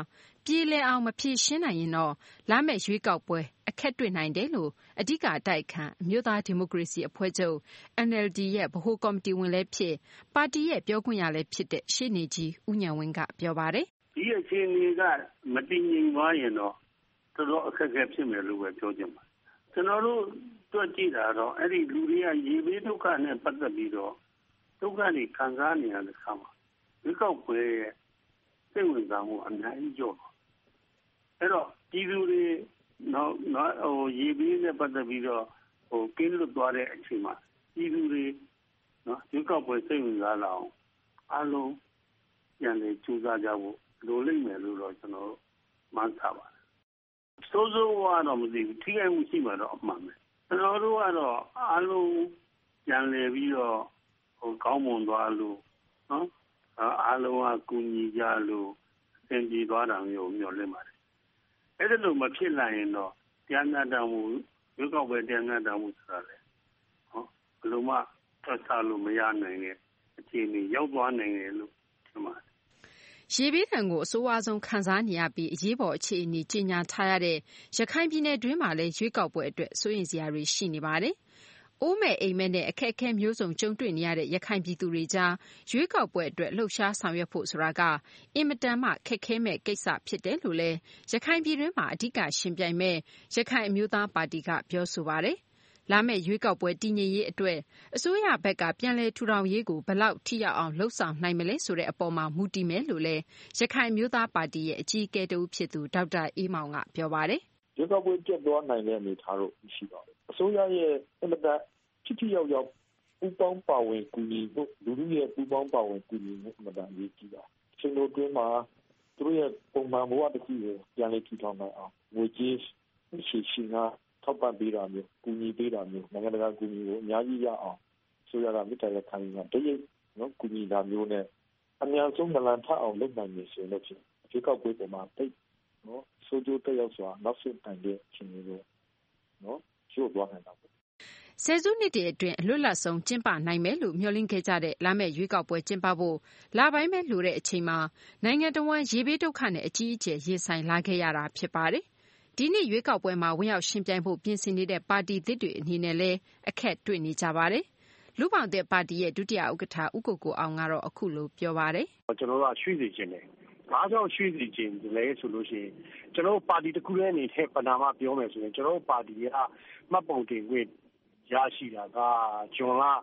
ပြေလည်အောင်မဖြေရှင်းနိုင်ရင်တော့လာမယ့်ရွေးကောက်ပွဲအခက်တွေ့နိုင်တယ်လို့အဓိကအတိုက်ခံအမျိုးသားဒီမိုကရေစီအဖွဲ့ချုပ် NLD ရဲ့ဗဟိုကော်မတီဝင်လည်းဖြစ်ပါတီရဲ့ပြောခွင့်ရလည်းဖြစ်တဲ့ရှေ့နေကြီးဦးဉာဏ်ဝင်းကပြောပါတယ်။ဒီအခြေအနေကမတည်ငြိမ်သွားရင်တော့တော်တော်အခက်အခဲဖြစ်မယ်လို့ပဲပြောချင်ပါတယ်။ကျွန်တော်တို့တွက်ကြည့်တာတော့အဲ့ဒီလူတွေကရေဘေးဒုက္ခနဲ့ပတ်သက်ပြီးတော့ဒုက္ခတွေခံစားနေရတဲ့အခါမှာဒီကောက်ပွဲရဲ့စိတ်ဝင်စားမှုအများကြီးကျော်တော့အဲ့တော့ဒီလူတွေနောက်ရေဘေးနဲ့ပတ်သက်ပြီးတော့ကင်းလွတ်သွားတဲ့အချိန်မှာဒီလူတွေဒီကောက်ပွဲစိတ်ဝင်စားလာအောင်အားလုံးပြန်လေကြိုးစားကြဖို့လိုလိမ့်မယ်လို့တော့ကျွန်တော်မှန်းထားပါတယ်။စိုးစိုးကတော့မသိဘူးထိခိုက်မှုရှိမှတော့အမှန်ပဲ။ကျွန်တော်တို့ကတော့အားလုံးပြန်လေပြီးတော့ကောင်းမွန်သွားလို့အားလုံးကကူညီကြလို့သင်ကြည်သွားတာမျိုးမျှော်လင့်ပါတယ်။အဲ့ဒါလို့မဖြစ်လာရင်တော့တရားမျှတမှုရွေးကောက်ပွဲတရားမျှတမှုဆိုတာလေဘယ်လိုမှထွက်ဆလို့မရနိုင်တဲ့အခြေအနေရောက်သွားနိုင်တယ်လို့ထင်ပါတယ်။ရေဘေးဒဏ်ကိုအဆိုးအဆုံးခံစားနေရပြီးအရေးပေါ်အခြေအနေကြီးညာထားရတဲ့ရခိုင်ပြည်နယ်တွင်းမှာလည်းရွေးကောက်ပွဲအတွက်စိုးရိမ်စရာတွေရှိနေပါတယ်။အိုးမဲ့အိမ်မက်နဲ့အခက်အခဲမျိုးစုံကြုံတွေ့နေရတဲ့ရခိုင်ပြည်သူတွေကြားရွေးကောက်ပွဲအတွက်လှုပ်ရှားဆောင်ရွက်ဖို့ဆိုတာကအင်မတန်မှခက်ခဲမဲ့ကိစ္စဖြစ်တယ်လို့လည်းရခိုင်ပြည်တွင်းမှာအဓိကရှင်ပြိုင်မဲ့ရခိုင်အမျိုးသားပါတီကပြောဆိုပါတယ်။လာမယ့်ရွေးကောက်ပွဲတည်ငြိမ်ရေးအတွက်အစိုးရဘက်ကပြန်လည်ထူထောင်ရေးကိုဘယ်လောက်ထိရောက်အောင်လှုံ့ဆော်နိုင်မလဲဆိုတဲ့အပေါ်မှာမူတည်မယ်လို့လည်းရခိုင်အမျိုးသားပါတီရဲ့အကြီးအကဲတဦးဖြစ်သူဒေါက်တာအေးမောင်ကပြောပါတယ်။ရွေးကောက်ပွဲကျက်သွားနိုင်တဲ့အနေအထားတော့ရှိပါဘူး။အစိုးရရဲ့အင်မတန်ထိရောက်ရောက်ပူးပေါင်းပါဝင်ကူညီဖို့လူလူရဲ့ပူးပေါင်းပါဝင်ကူညီမှုအမှန်တန်ရေးကြည့်တာ။ရှင်တို့တွင်းမှာသူတို့ရဲ့ပုံမှန်ဘဝတစ်ခုကိုပြန်လည်ထူထောင်နိုင်အောင်ငွေကြေးရှိကထောက်ပံ့ပေးတာမျိုးကူညီပေးတာမျိုးနိုင်ငံတကာကူညီဖို့အများကြီးရအောင်ဆိုရတာမြစ်တယ်ခံယူတာတရိပ်ကူညီတာမျိုးနဲ့အများဆုံးနလန်ထအောင်လုပ်နိုင်နေဆိုလို့ဖြစ်ဒီကောက်ပွဲပေါ်မှာတိတ်ဆိုကြတက်ရောက်စွာနောက်ဆက်တိုင်တဲ့ရှင်တွေကိုချို့သွားနိုင်တာပေါ့ဆယ်စုနှစ်တည်းအတွင်းအလွတ်လပ်ဆုံးကျင်းပနိုင်မယ်လို့မျှော်လင့်ခဲ့ကြတဲ့လာမယ့်ရွေးကောက်ပွဲကျင်းပဖို့လပိုင်းပဲလိုတဲ့အချိန်မှာနိုင်ငံတော်ဝန်ရေဘေးဒုက္ခနဲ့အကြီးအကျယ်ရင်ဆိုင်လာခဲ့ရတာဖြစ်ပါတယ်။ဒီနှစ်ရွေးကောက်ပွဲမှာဝင်ရောက်ရှင်ပြိုင်ဖို့ပြင်ဆင်နေတဲ့ပါတီသစ်တွေအနေနဲ့လည်းအခက်တွေ့နေကြပါတယ်။လူပောင်တဲ့ပါတီရဲ့ဒုတိယဥက္ကဋ္ဌဦးကိုကိုအောင်ကတော့အခုလိုပြောပါတယ်။ကျွန်တော်တို့ကရွှေ့စီခြင်းတယ်။ဘာကြောင့်ရွှေ့စီခြင်းလဲဆိုလို့ရှိရင်ကျွန်တော်ပါတီတစ်ခုတည်းအနေနဲ့ပဏာမပြောမယ်ဆိုရင်ကျွန်တော်ပါတီကမှတ်ပုံတင်ခွင့်ရရှိတာကဂျွန်လ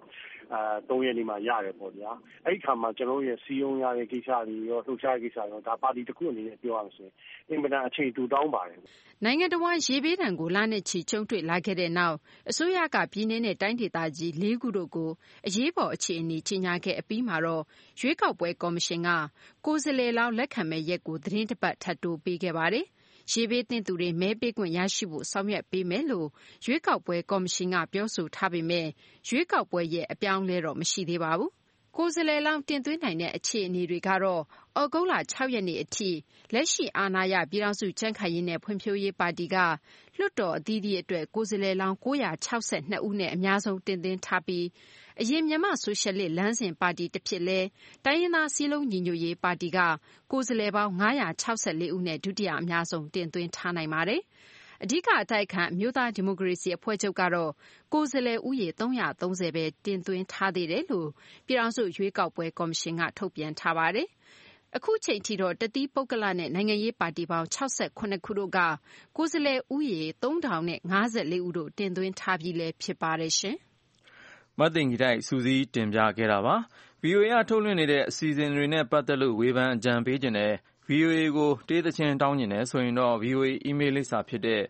3ရက်နေ့မှာရတယ်ပေါ့ဗျာအဲ့ဒီခါမှာကျွန်တော်ရဲ့စီယုံရတဲ့ကိစ္စတွေရောလှုပ်ရှားကိစ္စရောဒါပါတီတစ်ခုအနေနဲ့ပြောရမယ်ဆိုရင်အင်မတန်အခြေတူတောင်းပါတယ်နိုင်ငံတော်ဝန်ရေဘေးဒဏ်ကိုလနဲ့ချီကျုံတွေ့လာခဲ့တဲ့နောက်အစိုးရကပြည်내နဲ့တိုင်းဒေသကြီး၄ခုတို့ကိုအရေးပေါ်အခြေအနေကြီးညာခဲ့အပြီးမှာတော့ရွေးကောက်ပွဲကော်မရှင်ကကိုယ်စားလှယ်လောင်းလက်ခံမဲ့ရက်ကိုသတင်းတစ်ပတ်ထပ်တိုးပေးခဲ့ပါတယ်ရေဘေးသင့်သူတွေမဲပေးခွင့်ရရှိဖို့ဆောင်ရွက်ပေးမယ်လို့ရွေးကောက်ပွဲကော်မရှင်ကပြောဆိုထားပေမဲ့ရွေးကောက်ပွဲရဲ့အပြောင်းလဲတော့မရှိသေးပါဘူး။ကိုယ်စားလှယ်လောင်းတင်သွင်းနိုင်တဲ့အခြေအနေတွေကတော့ဩဂုတ်လ6ရက်နေ့အထိလက်ရှိအာဏာရပြည်ထောင်စုကြံ့ခိုင်ရေးနဲ့ဖွံ့ဖြိုးရေးပါတီကလွှတ်တော်အသီးသီးအတွက်ကိုယ်စားလှယ်လောင်း962ဦးနဲ့အများဆုံးတင်သွင်းထားပြီးအရင်မြန်မာဆိုရှယ်လစ်လမ်းစဉ်ပါတီတစ်ဖြစ်လဲတိုင်းရင်းသားစည်းလုံးညီညွတ်ရေးပါတီကကိုယ်စားလှယ်ပေါင်း964ဦးနဲ့ဒုတိယအများဆုံးတင်သွင်းထားနိုင်ပါတယ်။အဓိကအတိုက်ခံအမျိုးသားဒီမိုကရေစီအဖွဲ့ချုပ်ကတော့ကိုယ်စားလှယ်ဦးရေ330ပဲတင်သွင်းထားသေးတယ်လို့ပြည်ထောင်စုရွေးကောက်ပွဲကော်မရှင်ကထုတ်ပြန်ထားပါတယ်။အခုချိန်ထိတော့တတိပုဂ္ဂလနဲ့နိုင်ငံရေးပါတီပေါင်း68ခုတို့ကကိုယ်စားလှယ်ဦးရေ3054ဦးတို့တင်သွင်းထားပြီးလည်းဖြစ်ပါတယ်ရှင်။မသိင်္ဂီတိုက်စူးစီးတင်ပြခဲ့တာပါ။ VOA ကထုတ်လွှင့်နေတဲ့အစီအစဉ်တွေနဲ့ပတ်သက်လို့ဝေဖန်အကြံပေးခြင်းနဲ့ VOA ကိုတေးသချင်းတောင်းခြင်းနဲ့ဆိုရင်တော့ VOA email လိပ်စာဖြစ်တဲ့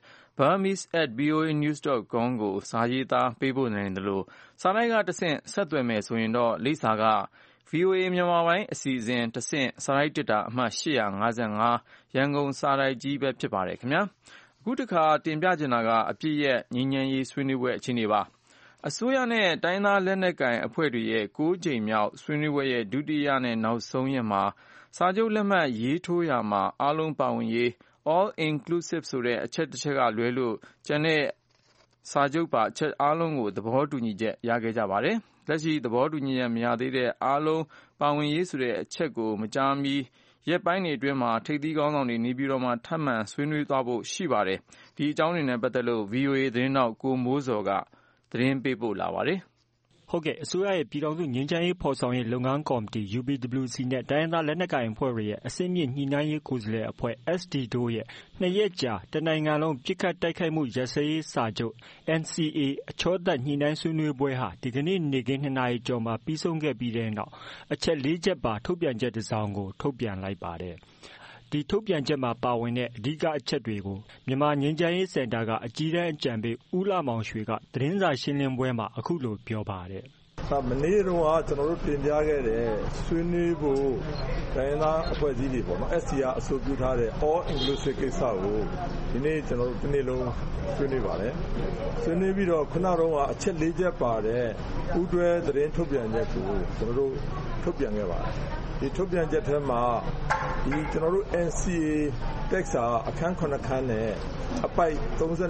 burmese@voanews.com ကိုစာရေးသားပေးပို့နိုင်တယ်လို့စာလိုက်ကတဆင့်ဆက်သွယ်မယ်ဆိုရင်တော့လိပ်စာက VOA မြန်မာပိုင်းအစီအစဉ်တဆင့်စာရိုက်တစ်တာအမှတ်855ရန်ကုန်စာရိုက်ကြီးပဲဖြစ်ပါတယ်ခင်ဗျာ။အခုတစ်ခါတင်ပြချင်တာကအပြည့်ရဲ့ငြိမ်းချမ်းရေးဆွေးနွေးပွဲအခြေအနေပါ။အစိုးရနဲ့တိုင်းသားလက်နက်ကိုင်အဖွဲ့တွေရဲ့9ကြိမ်မြောက်ဆွေးနွေးပွဲရဲ့ဒုတိယနဲ့နောက်ဆုံးရက်မှာစာချုပ်လက်မှတ်ရေးထိုးရာမှာအားလုံးပါဝင်ရေး all inclusive ဆိုတဲ့အချက်တစ်ချက်ကလွဲလို့ကျန်တဲ့စာချုပ်ပါအချက်အားလုံးကိုသဘောတူညီချက်ရခဲ့ကြပါတယ်။လက်ရှိသဘောတူညီချက်မရသေးတဲ့အားလုံးပါဝင်ရေးဆိုတဲ့အချက်ကိုမကြာမီရက်ပိုင်းတွေအတွင်းမှာထိပ်သီးခေါင်းဆောင်တွေနေပြည်တော်မှာထပ်မံဆွေးနွေးသွားဖို့ရှိပါတယ်။ဒီအကြောင်းတွေနဲ့ပတ်သက်လို့ VOA သတင်းထောက်ကိုမိုးဇော်ကသတင်းပေးပို့လာပါတယ်။ဟုတ်ကဲ့အစိုးရရဲ့ပြည်ထောင်စုငြိမ်းချမ်းရေးဖော်ဆောင်ရေးလုပ်ငန်းကော်မတီ UPWC နဲ့တိုင်းရင်းသားလက်နက်ကိုင်အဖွဲ့တွေရဲ့အဆင့်မြင့်ညှိနှိုင်းရေးကိုယ်စားလှယ်အဖွဲ့ SD တို့ရဲ့2 ရက်ကြာတနိုင်ငံလုံးပစ်ခတ်တိုက်ခိုက်မှုရပ်စဲရေးစာချုပ် NCA အချောသတ်ညှိနှိုင်းဆွေးနွေးပွဲဟာဒီကနေ့နေ့ခင်း2 နာရီကျော်မှာပြီးဆုံးခဲ့ပြီးတဲ့နောက်အချက်4 ချက်ပါထုတ်ပြန်ချက်တစ်စောင်ကိုထုတ်ပြန်လိုက်ပါတယ်။ဒီထုတ်ပြန်ချက်မှာပါဝင်တဲ့အဓိကအချက်တွေကိုမြန်မာငြိမ်းချမ်းရေးစင်တာကအကြီးတန်းအကြံပေးဦးလှမောင်ရွှေကသတင်းစာရှင်းလင်းပွဲမှာအခုလိုပြောပါတယ်မနေ့တော့ကျွန်တော်တို့တင်ပြခဲ့တဲ့ဆွေးနွေးဖို့တိုင်းသားအဖွဲ့အစည်းတွေပေါ့နော် SCR အဆိုပြုထားတဲ့ All Inclusive ကိစ္စကိုဒီနေ့ကျွန်တော်တို့ဒီနေ့လုံးဆွေးနွေးပါတယ်ဆွေးနွေးပြီးတော့ခုနကအချက်4ချက်ပါတဲ့ဥတွဲသတင်းထုတ်ပြန်ချက်ကိုကျွန်တော်တို့ထုတ်ပြန်ခဲ့ပါတယ်ဒီထုတ်ပြန်ချက်ထဲမှာဒီကျွန်တော်တို့ NCA text အခန်း9ခန်းနဲ့အပိုက်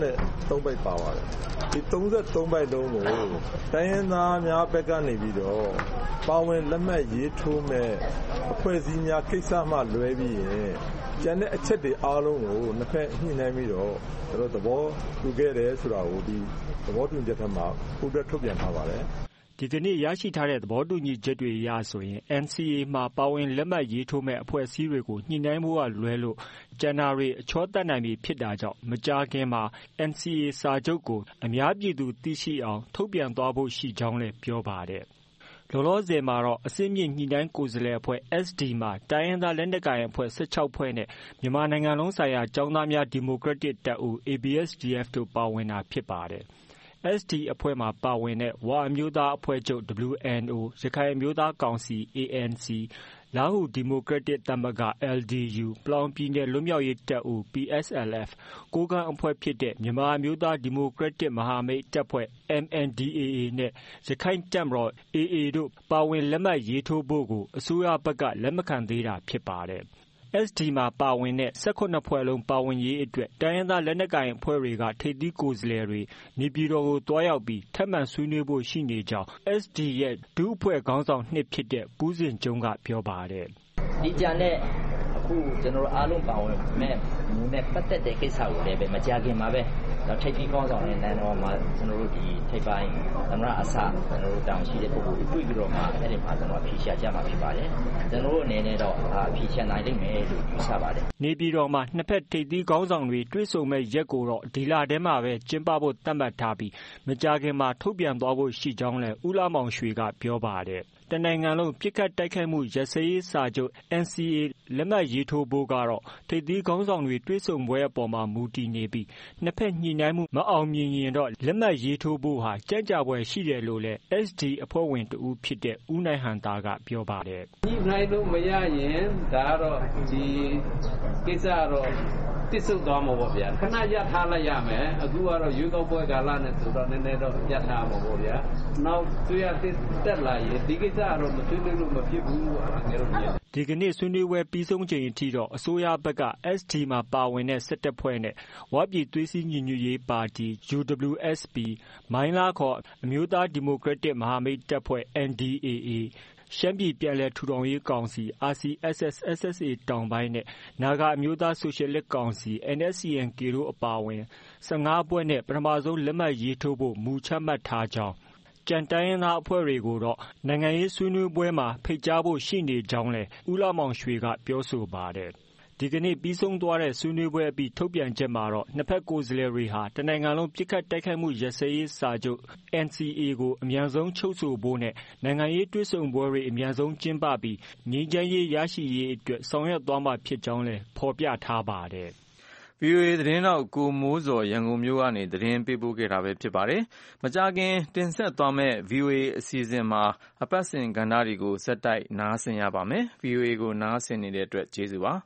33ပိုက်ပါပါတယ်ဒီ33ပိုက်လုံးကိုတိုင်းရင်းသားများဘက်ကနေပြီးတော့ပါဝင်လက်မှတ်ရေးထိုးမဲ့အဖွဲ့အစည်းများကိစ္စမှလွဲပြီးရင်ကျန်တဲ့အချက်တွေအားလုံးကိုနှစ်ဖက်ညှိနှိုင်းပြီးတော့ကျွန်တော်သဘောတူခဲ့တယ်ဆိုတာကိုဒီသဘောတူချက်ထဲမှာပုံပြထုတ်ပြန်ထားပါတယ်ဒီကနေ့ရရှိထားတဲ့သဘောတူညီချက်တွေအရဆိုရင် NCA မှာပါဝင်လက်မှတ်ရေးထိုးမဲ့အဖွဲ့အစည်းတွေကိုညှိနှိုင်းဖို့ကလွဲလို့ကျန်တာတွေအချောတတ်နိုင်ပြီဖြစ်တာကြောင့်မကြာခင်မှာ NCA စာချုပ်ကိုအများပြည်သူသိရှိအောင်ထုတ်ပြန်သွားဖို့ရှိကြောင်းလည်းပြောပါတယ်။လောလောဆယ်မှာတော့အစစ်မြင့်ညှိနှိုင်းကိုယ်စားလှယ်အဖွဲ့ SD မှာတိုင်းရင်းသားလက်နက်ကိုင်အဖွဲ့16ဖွဲ့နဲ့မြန်မာနိုင်ငံလုံးဆိုင်ရာကျောင်းသားများဒီမိုကရက်တစ်တပ်ဦး ABSDF တို့ပါဝင်တာဖြစ်ပါတယ်။ SD အဖွဲ့မှာပါဝင်တဲ့ဝအမျိုးသားအဖွဲ့ချုပ် WNO ရခိုင်အမျိုးသားကောင်စီ ANC လားဟူဒီမိုကရက်တစ်သမဂ္ဂ LDU ပလောင်ပြည်နယ်လွတ်မြောက်ရေးတပ်ဦး PSLF ကိုးကန့်အဖွဲ့ဖြစ်တဲ့မြန်မာအမျိုးသားဒီမိုကရက်တစ်မဟာမိတ်တပ်ဖွဲ့ MNDAA နဲ့ရခိုင်တပ်မတော် AA တို့ပါဝင်လက်မှတ်ရေးထိုးဖို့ကိုအစိုးရဘက်ကလက်မခံသေးတာဖြစ်ပါတယ်။ SD မှာပါဝင်တဲ့18ဖွဲ့လုံးပါဝင်ရေးအတွက်တိုင်းရင်းသားလက်နက်ကိုင်အဖွဲ့တွေကထိပ်သီးကိုယ်စားလှယ်တွေနေပြည်တော်ကိုတွားရောက်ပြီးထပ်မံဆွေးနွေးဖို့ရှိနေကြောင်း SD ရဲ့ဒုအဖွဲ့ခေါင်းဆောင်2ဖြစ်တဲ့ပူးဇင်ကျုံးကပြောပါတယ်ဒီကြံတဲ့အခုကျွန်တော်တို့အားလုံးပါဝင်မဲ့မူနဲ့ပတ်သက်တဲ့ကိစ္စကိုလည်းပဲမကြခင်မှာပဲတော့ထိပ်ပြီးကောင်းဆောင်တဲ့နန်းတော်မှာကျွန်တော်တို့ဒီထိပ်ပိုင်းသမရအစကျွန်တော်တို့တောင်းရှိတဲ့ပုဂ္ဂိုလ်တွေတွေ့ပြီးတော့မှအဲ့ဒီမှာကျွန်တော်ဖြေရှာကြမှာဖြစ်ပါတယ်ကျွန်တော်တို့အနေနဲ့တော့ဖြေရှာနိုင်လိမ့်မယ်လို့ယူဆပါတယ်နေပြည်တော်မှာနှစ်ဖက်ထိပ်သီးခေါင်းဆောင်တွေတွေ့ဆုံမဲ့ရက်ကိုတော့ဒီလထဲမှာပဲကျင်းပဖို့သတ်မှတ်ထားပြီးမကြာခင်မှာထုတ်ပြန်သွားဖို့ရှိကြောင်းလည်းဦးလှမောင်ရွှေကပြောပါတယ်တနိုင်ငံလုံးပစ်ခတ်တိုက်ခိုက်မှုရပ်စဲရေးစာချုပ် NCA လက်မှတ်ရေးထိုးဖို့ကတော့ထိပ်သီးခေါင်းဆောင်တွေတွေ့ဆုံပွဲအပေါ်မှာမူတည်နေပြီးနှစ်ဖက်ညှိနှိုင်းမှုမအောင်မြင်ရင်တော့လက်မှတ်ရေးထိုးဖို့ဟာကြန့်ကြာပွဲရှိတယ်လို့လည်း SD အဖွဲ့ဝင်တဦးဖြစ်တဲ့ဦးနိုင်ဟန်သားကပြောပါတယ်ညှိနှိုင်းလို့မရရင်ဒါကတော့ဒီကိစ္စကတော့တစ်ဆုတ်သွားမှာပေါ့ဗျာခဏရထားလိုက်ရမယ်အခုကတော့ရွေးကောက်ပွဲကာလနဲ့ဆိုတော့နည်းနည်းတော့ရထားမှာပေါ့ဗျာနောက်သူရတက်လာရင်ဒီကိစ္စကတော့မဆွေးနွေးလို့မဖြစ်ဘူးလို့ငယ်တော့မြင်ဒီကနေ့ဆွေးနွေးပွဲပြီးဆုံးချိန်အထိတော့အစိုးရဘက်က SD မှာပါဝင်တဲ့17ဖွဲ့နဲ့ဝပြည်သွေးစည်းညီညွတ်ရေးပါတီ UWSP မိုင်းလားခေါ်အမျိုးသားဒီမိုကရက်တစ်မဟာမိတ်တပ်ဖွဲ့ NDAAရှမ်းပြည်ပြန်လည်ထူထောင်ရေးကောင်စီ RCSS/SSA တောင်ပိုင်းနဲ့နာဂအမျိုးသားဆိုရှယ်လစ်ကောင်စီ NSCN-K တို့အပါအဝင်15ဖွဲ့နဲ့ပထမဆုံးလက်မှတ်ရေးထိုးဖို့မူချမှတ်ထားကြောင်းကြံတိုင်းရင်းသားအဖွဲ့တွေကိုတော့နိုင်ငံရေးဆွေးနွေးပွဲမှာဖိတ်ကြားဖို့ရှိနေကြောင်းလည်းဦးလှမောင်ရွှေကပြောဆိုပါတယ်ဒီကနေ့ပြီးဆုံးသွားတဲ့ဆွေးနွေးပွဲအပြီးထုတ်ပြန်ချက်မှာတော့နှစ်ဖက်ကိုယ်စားလှယ်တွေဟာတနိုင်ငံလုံးပစ်ခတ်တိုက်ခိုက်မှုရပ်စဲရေးစာချုပ် NCA ကိုအမြန်ဆုံးချုပ်ဆိုဖို့နဲ့နိုင်ငံရေးတွေ့ဆုံပွဲတွေအမြန်ဆုံးကျင်းပပြီးငြိမ်းချမ်းရေးရရှိရေးအတွက်ဆောင်ရွက်သွားမှာဖြစ်ကြောင်းလည်းဖော်ပြထားပါတယ် VOA သတင်းထောက်ကိုမိုးဇော်ရန်ကုန်မြို့ကနေသတင်းပေးပို့ခဲ့တာပဲဖြစ်ပါတယ်။မကြာခင်တင်ဆက်သွားမယ့် VOA အစီအစဉ်မှာအပတ်စဉ်ကဏ္ဍတွေကိုဆက်တိုက်နားဆင်ရပါမယ်။ VOA ကိုနားဆင်နေတဲ့အတွက်ကျေးဇူးပါ။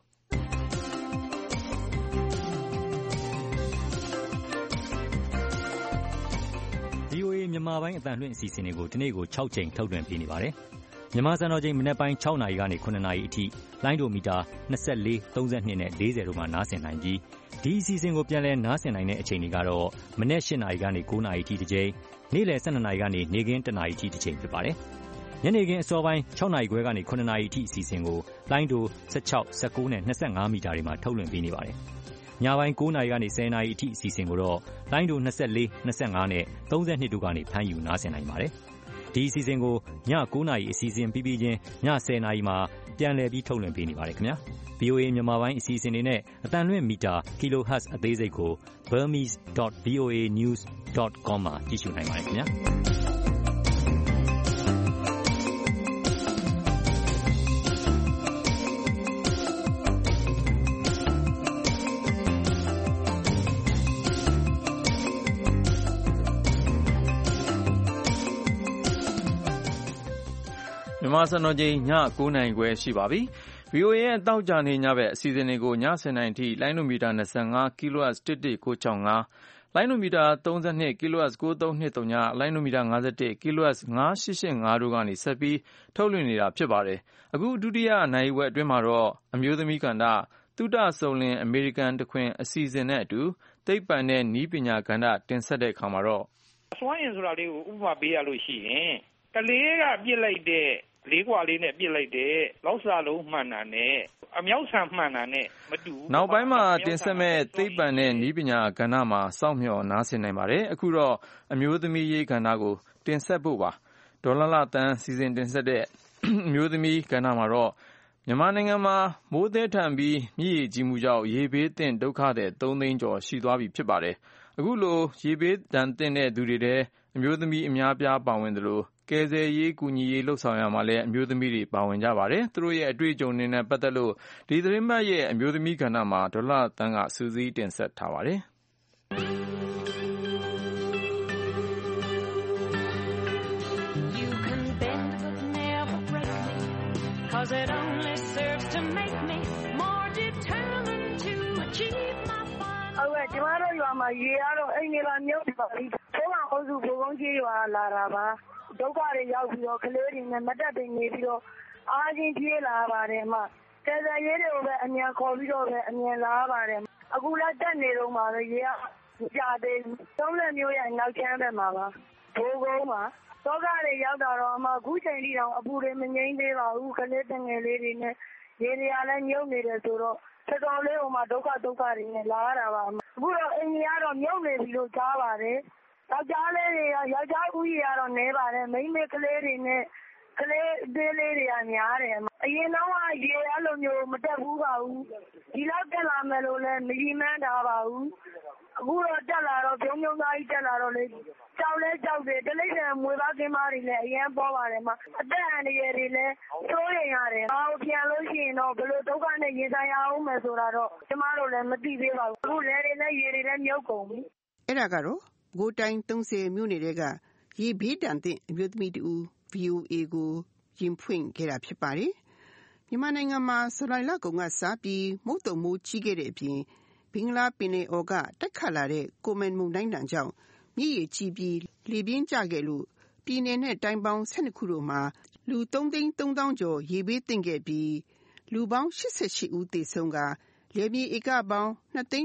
VOA မြန်မာပိုင်းအသံလွှင့်အစီအစဉ်တွေကိုဒီနေ့ကို6ချိန်ထုတ်လွှင့်ပေးနေပါတယ်။မြန်မာစံတော်ချိန်မနက်ပိုင်း6နာရီကနေ9နာရီအထိလိုင်းဒိုမီတာ24 32နဲ့40တို့မှာနားဆင်နိုင်ပြီးဒီအစီအစဉ်ကိုပြန်လည်နားဆင်နိုင်တဲ့အချိန်တွေကတော့မနက်8နာရီကနေ9နာရီအထိတစ်ချိန်နေ့လယ်12နာရီကနေနေ့ခင်း1နာရီအထိတစ်ချိန်ဖြစ်ပါတယ်။ညနေခင်းအစောပိုင်း6နာရီခွဲကနေ9နာရီအထိအစီအစဉ်ကိုလိုင်းဒို16 19နဲ့25မီတာတွေမှာထုတ်လွှင့်ပေးနေပါတယ်။ညပိုင်း9နာရီကနေ10နာရီအထိအစီအစဉ်ကိုတော့လိုင်းဒို24 25နဲ့32တို့ကနေဖမ်းယူနားဆင်နိုင်ပါတယ်။ဒီအစီအစဉ်ကိုည9နာရီအစီအစဉ်ပြီးချင်းည10နာရီမှာပြန်လည်ပြီးထုတ်လွှင့်ပေးနေပါတယ်ခင်ဗျာ။ VOA မြန်မာပိုင်းအစီအစဉ်တွေနဲ့အတန်လွင့်မီတာ kilohertz အသေးစိတ်ကို burmese.voanews.com မှာကြည့်ရှုနိုင်ပါတယ်ခင်ဗျာ။မြန်မာစံတော်ချိန်ည9နာရီခွဲရှိပါပြီ။ VOA ရဲ့တောက်ကြနေညဘက်အစီအစဉ်တွေကိုည10နာရီထိလိုင်းနိုမီတာ25 kHz 11965 လိုင်းနိုမီတာ32 kHz 9323လိုင်းနိုမီတာ51 kHz 9885တို့ကနေဆက်ပြီးထုတ်လွှင့်နေတာဖြစ်ပါတယ်။အခုဒုတိယနိုင်ဝက်အတွင်းမှာတော့အမျိုးသမီးကဏ္ဍသုတစုံလင်အမေရိကန်တခွင်အစီအစဉ်နဲ့အတူသိပ္ပံနဲ့နည်းပညာကဏ္ဍတင်ဆက်တဲ့အခါမှာတော့စွမ်းအင်ဆိုတာလေးကိုဥပမာပေးရလို့ရှိရင်ကလေးကပြစ်လိုက်တဲ့လေးကွာလေးနဲ့ပြစ်လိုက်တဲ့လောက်စာလုံးမှန်တာနဲ့အမြောက်ဆန်မှန်တာနဲ့မတူဘူးနောက်ပိုင်းမှာတင်ဆက်မဲ့သိပ္ပံနဲ့နည်းပညာကဏ္ဍမှာစောင့်မျှော်နားဆင်နိုင်ပါတယ်အခုတော့အမျိုးသမီးရေးကဏ္ဍကိုတင်ဆက်ဖို့ပါဒေါ်လာတန်းစီစဉ်တင်ဆက်တဲ့အမျိုးသမီးကဏ္ဍမှာတော့မြန်မာနိုင်ငံမှာမိုးသည်းထန်ပြီးမြစ်ရေကြီးမှုကြောင့်ရေဘေးသင့်ဒုက္ခသည်3သိန်းကျော်ရှိသွားပြီဖြစ်ပါတယ်အခုလိုရေဘေးဒဏ်သင့်တဲ့သူတွေထဲအမျိုးသမီးအများပြားပါဝင်သလိုကယ်ဆယ်ရေးကူညီရေးလှုပ်ဆောင်ရမှာလည်းအမျိုးသမီးတွေပါဝင်ကြပါတယ်သူတို့ရဲ့အတွေ့အကြုံတွေနဲ့ပတ်သက်လို့ဒီသတင်းပတ်ရဲ့အမျိုးသမီးကဏ္ဍမှာဒေါ်လာတန်းကစူးစီးတင်ဆက်ထားပါတယ်ကျမတို့ရွာမှာရေကတော့အိမ်တွေပါမြုပ်ပါပြီ။ဘုံအောင်အုပ်စုဘုံကုန်းကြီးရွာလာတာပါ။ဒုက္ခတွေရောက်ပြီးတော့ကလေးတွေနဲ့မတက်ပင်နေပြီးတော့အားချင်းပြေးလာပါတယ်အမ။ကယ်ဆယ်ရေးတွေကိုပဲအမြန်ခေါ်ပြီးတော့ပဲအမြန်လာပါတယ်။အခုလည်းတက်နေတော့မှပဲရေကမကြသေးဘူး။သုံးလက်မျိုးရဲ့နောက်ချမ်းဘက်မှာပါ။ဘိုးကုန်းမှာဒုက္ခတွေရောက်တာတော့အမအခုချိန်ထိတောင်အပူတွေမငြိမ်းသေးပါဘူး။ကလေးတငယ်လေးတွေနဲ့ရေတွေကလည်းမြုပ်နေတယ်ဆိုတော့တော်တော်လေးဟိုမှာဒုက္ခတွေနဲ့လာရတာပါအခုတော့အိမ်ကြီးကတော့မြုပ်နေပြီလို့ကြားပါတယ်ယောက်ျားလေးတွေကယောက်ျားဦးကြီးကတော့နည်းပါတယ်မိန်းမကလေးတွေနဲ့ကလေးသေးလေးတွေကများတယ်အရင်တော့ရေအဲ့လိုမျိုးမတက်ဘူးပါဘူးဒီလောက်တက်လာမယ်လို့လည်းမရည်မှန်းထားပါဘူးအခုတော့တက်လာတော့ပြုံးပြုံးသားကြီးတက်လာတော့လေကြောက်လဲကြောက်တယ်တလိမ့်တယ်မွေသားကင်းမတွေလည်းအရင်ပေါ်ပါတယ်မှာအသက်အန္တရာယ်တွေလည်းစိုးရိမ်ရတယ်အော်ပြန်လို့ရှိရင်တော့ဘယ်လိုဒုက္ခနဲ့ရင်ဆိုင်ရအောင်မယ်ဆိုတာတော့ကျမတို့လည်းမသိသေးပါဘူးအခုလည်းတွေနဲ့ရေတွေလည်းမြုပ်ကုန်ပြီအဲ့ဒါကတော့ဘိုးတိုင်း30မြို့နယ်ကရေဘေးတန်တဲ့အမျိုးသမီးတူ VOA ကိုရင်ဖွင့်ခဲ့တာဖြစ်ပါတယ်မြန်မာနိုင်ငံမှာဇူလိုင်လကုန်ကစပြီးမုတ်တုံမိုးကြီးခဲ့တဲ့အပြင်ဘင်္ဂလားပင်လယ်အော်ကတက်ခတ်လာတဲ့ကိုမန်မုန်တိုင်းတန်ကြောင့်မြစ်ရေကြီးပြီးလေပြင်းကျခဲ့လို့ပြည်နယ်နဲ့တိုင်းပေါင်း12ခုတို့မှာလူ3,300,000ကျော်ရေဘေးသင့်ခဲ့ပြီးလူပေါင်း88ဦးသေဆုံးကလယ်မြေဧကပေါင်း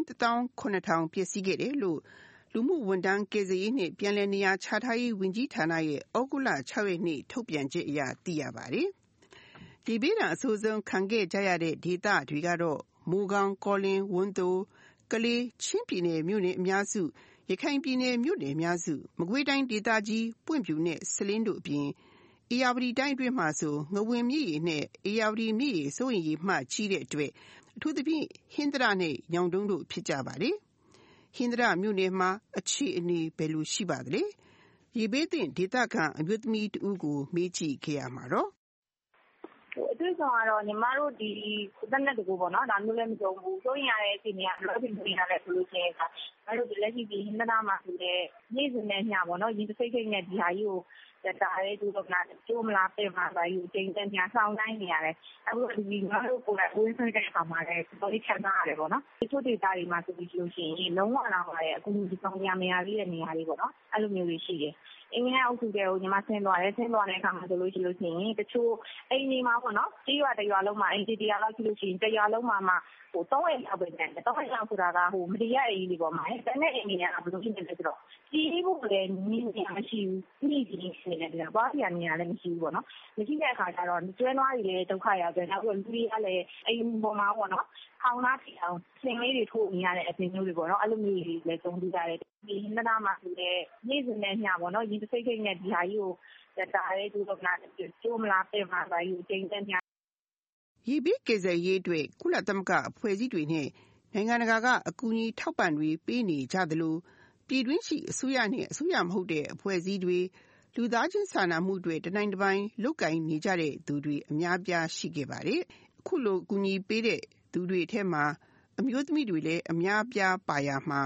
2,17,000 ပျက်စီးခဲ့တယ်လို့လူမှုဝန်ထမ်းကယ်ဆယ်ရေးနှင့်ပြန်လည်နေရာချထားရေးဝန်ကြီးဌာနရဲ့ဩဂုတ်လ6ရက်နေ့ထုတ်ပြန်ချက်အရသိရပါတယ်။ဒီဘေးဒဏ်အဆိုးဆုံးခံခဲ့ကြရတဲ့ဒေသတွေကတော့မိုးကောင်းကောလင်းဝန်းသိုကလေးချင်းပြည်နယ်မြို့နယ်အများစုရခိုင်ပြည်နယ်မြို့နယ်အများစုမကွေးတိုင်းဒေသကြီးပွင့်ဖြူနဲ့စလင်းတို့အပြင်ဧရာဝတီတိုင်းအတွင်းမှာဆိုငဝင်မြစ်ရေနဲ့ဧရာဝတီမြစ်ရေစိုးရင်ရေမှကြီးတဲ့အတွက်အထူးသဖြင့်ဟင်္ဒရာနဲ့ညောင်တုံးတို့ဖြစ်ကြပါတယ်။ဟင်္ဒရာမြို့နယ်မှာအခြေအနေဘယ်လိုရှိပါသလဲ။ရေဘေးသင့်ဒေသခံအမျိုးသမီးတဦးကိုမေးကြည့်ခဲ့ရမှာတော့အတွေ့အကြုံကတော့ညီမတို့ဒီသက်နဲ့တကူပေါ့နော်ဒါမျိုးလည်းမကြုံဘူးစိုးရင်ရတဲ့အချိန်တွေကလောပြင်ပြင်ရတယ်ဆိုလို့ရှိရင်ညီမတို့ဒီလက်ရှိဒီဟင်္ဒရာမှာဆိုတဲ့နေ့စဉ်နဲ့ညပေါ့နော်ရင်တစ်စိတ်စိတ်နဲ့ဒီဟာကြီးကိုတာရဲသူတို့ကကျိုးမလားပြင်မှာဆိုယူချိန်တန်းညာဆောင်တိုင်းနေရတယ်အခုဒီညီမတို့ကိုယ်ကဝင်းဆွဲတဲ့အခါမှာလည်းတော်တော်ချမ်းသာရတယ်ပေါ့နော်ဒီချို့ဒေတာတွေမှာဆိုပြီးလို့ရှိရင်လုံးဝလာပါရဲ့အခုဒီဆောင်ရမရသေးတဲ့နေရာလေးပေါ့နော်အဲ့လိုမျိုးတွေရှိတယ်အင်္ဂလိပ်အုပ်စုတွေကိုညီမဆင်းသွားတယ်။ဆင်းသွားတဲ့အခါမှာဆိုလို့ရှိရင်တချို့အိမ်တွေမှာပေါ့နော်ကြေးရွာတစ်ရွာလုံးမှာအိမ်100လောက်ရှိလို့ရှိရင်တစ်ရွာလုံးမှာ3အိမ်လောက်ပဲကျန်တယ်။3အိမ်လောက်ဆိုတာကမတည်ရအိမ်တွေပေါ့မှာ။တန်းတဲ့အိမ်တွေကဘယ်လိုဖြစ်နေလဲဆိုတော့ကြီးဖို့လည်းနည်းမရှိဘူး။နှိပြီးနေတယ်ဗျာ။ဘာပြနေရလဲမရှိဘူးပေါ့နော်။မရှိတဲ့အခါကျတော့ကျွဲနွားတွေလည်းဒုက္ခရောက်တယ်။နောက်ပြီးလူတွေကလည်းအိမ်ပေါ်မှာပေါ့နော်။ခေါင်းသားတီအောင်ဆင်လေးတွေထိုးနေရတဲ့အပြင်မျိုးတွေပေါ့နော်။အဲ့လိုမျိုးတွေလည်းကြုံတွေ့ရတယ်။ဒီနှစ်နာမှာဆိုလည်းနေ့စဉ်နဲ့ညပေါ့နော်။ရင်စိတ်နဲ့ဒီဟာကြီးကိုတားရဲသူတို့ကကျိုးမလားပြင်မှာပါယူချိန်တဲ့ညရေဘေးကယ်ဆယ်ရေးအတွက်ကုလသမဂ္ဂအဖွဲ့အစည်းတွေနဲ့နိုင်ငံတကာကအကူအညီထောက်ပံ့တွေပေးနေကြသလိုပြည်တွင်းရှိအစိုးရနဲ့အစိုးရမဟုတ်တဲ့အဖွဲ့အစည်းတွေလူသားချင်းစာနာမှုတွေတနိုင်တစ်ပိုင်းလုပ်ကိုင်နေကြတဲ့သူတွေအများပြားရှိခဲ့ပါတယ်။အခုလိုအကူအညီပေးတဲ့သူတွေထဲမှာအမျိုးသမီးတွေလည်းအများပြားပါရမှာ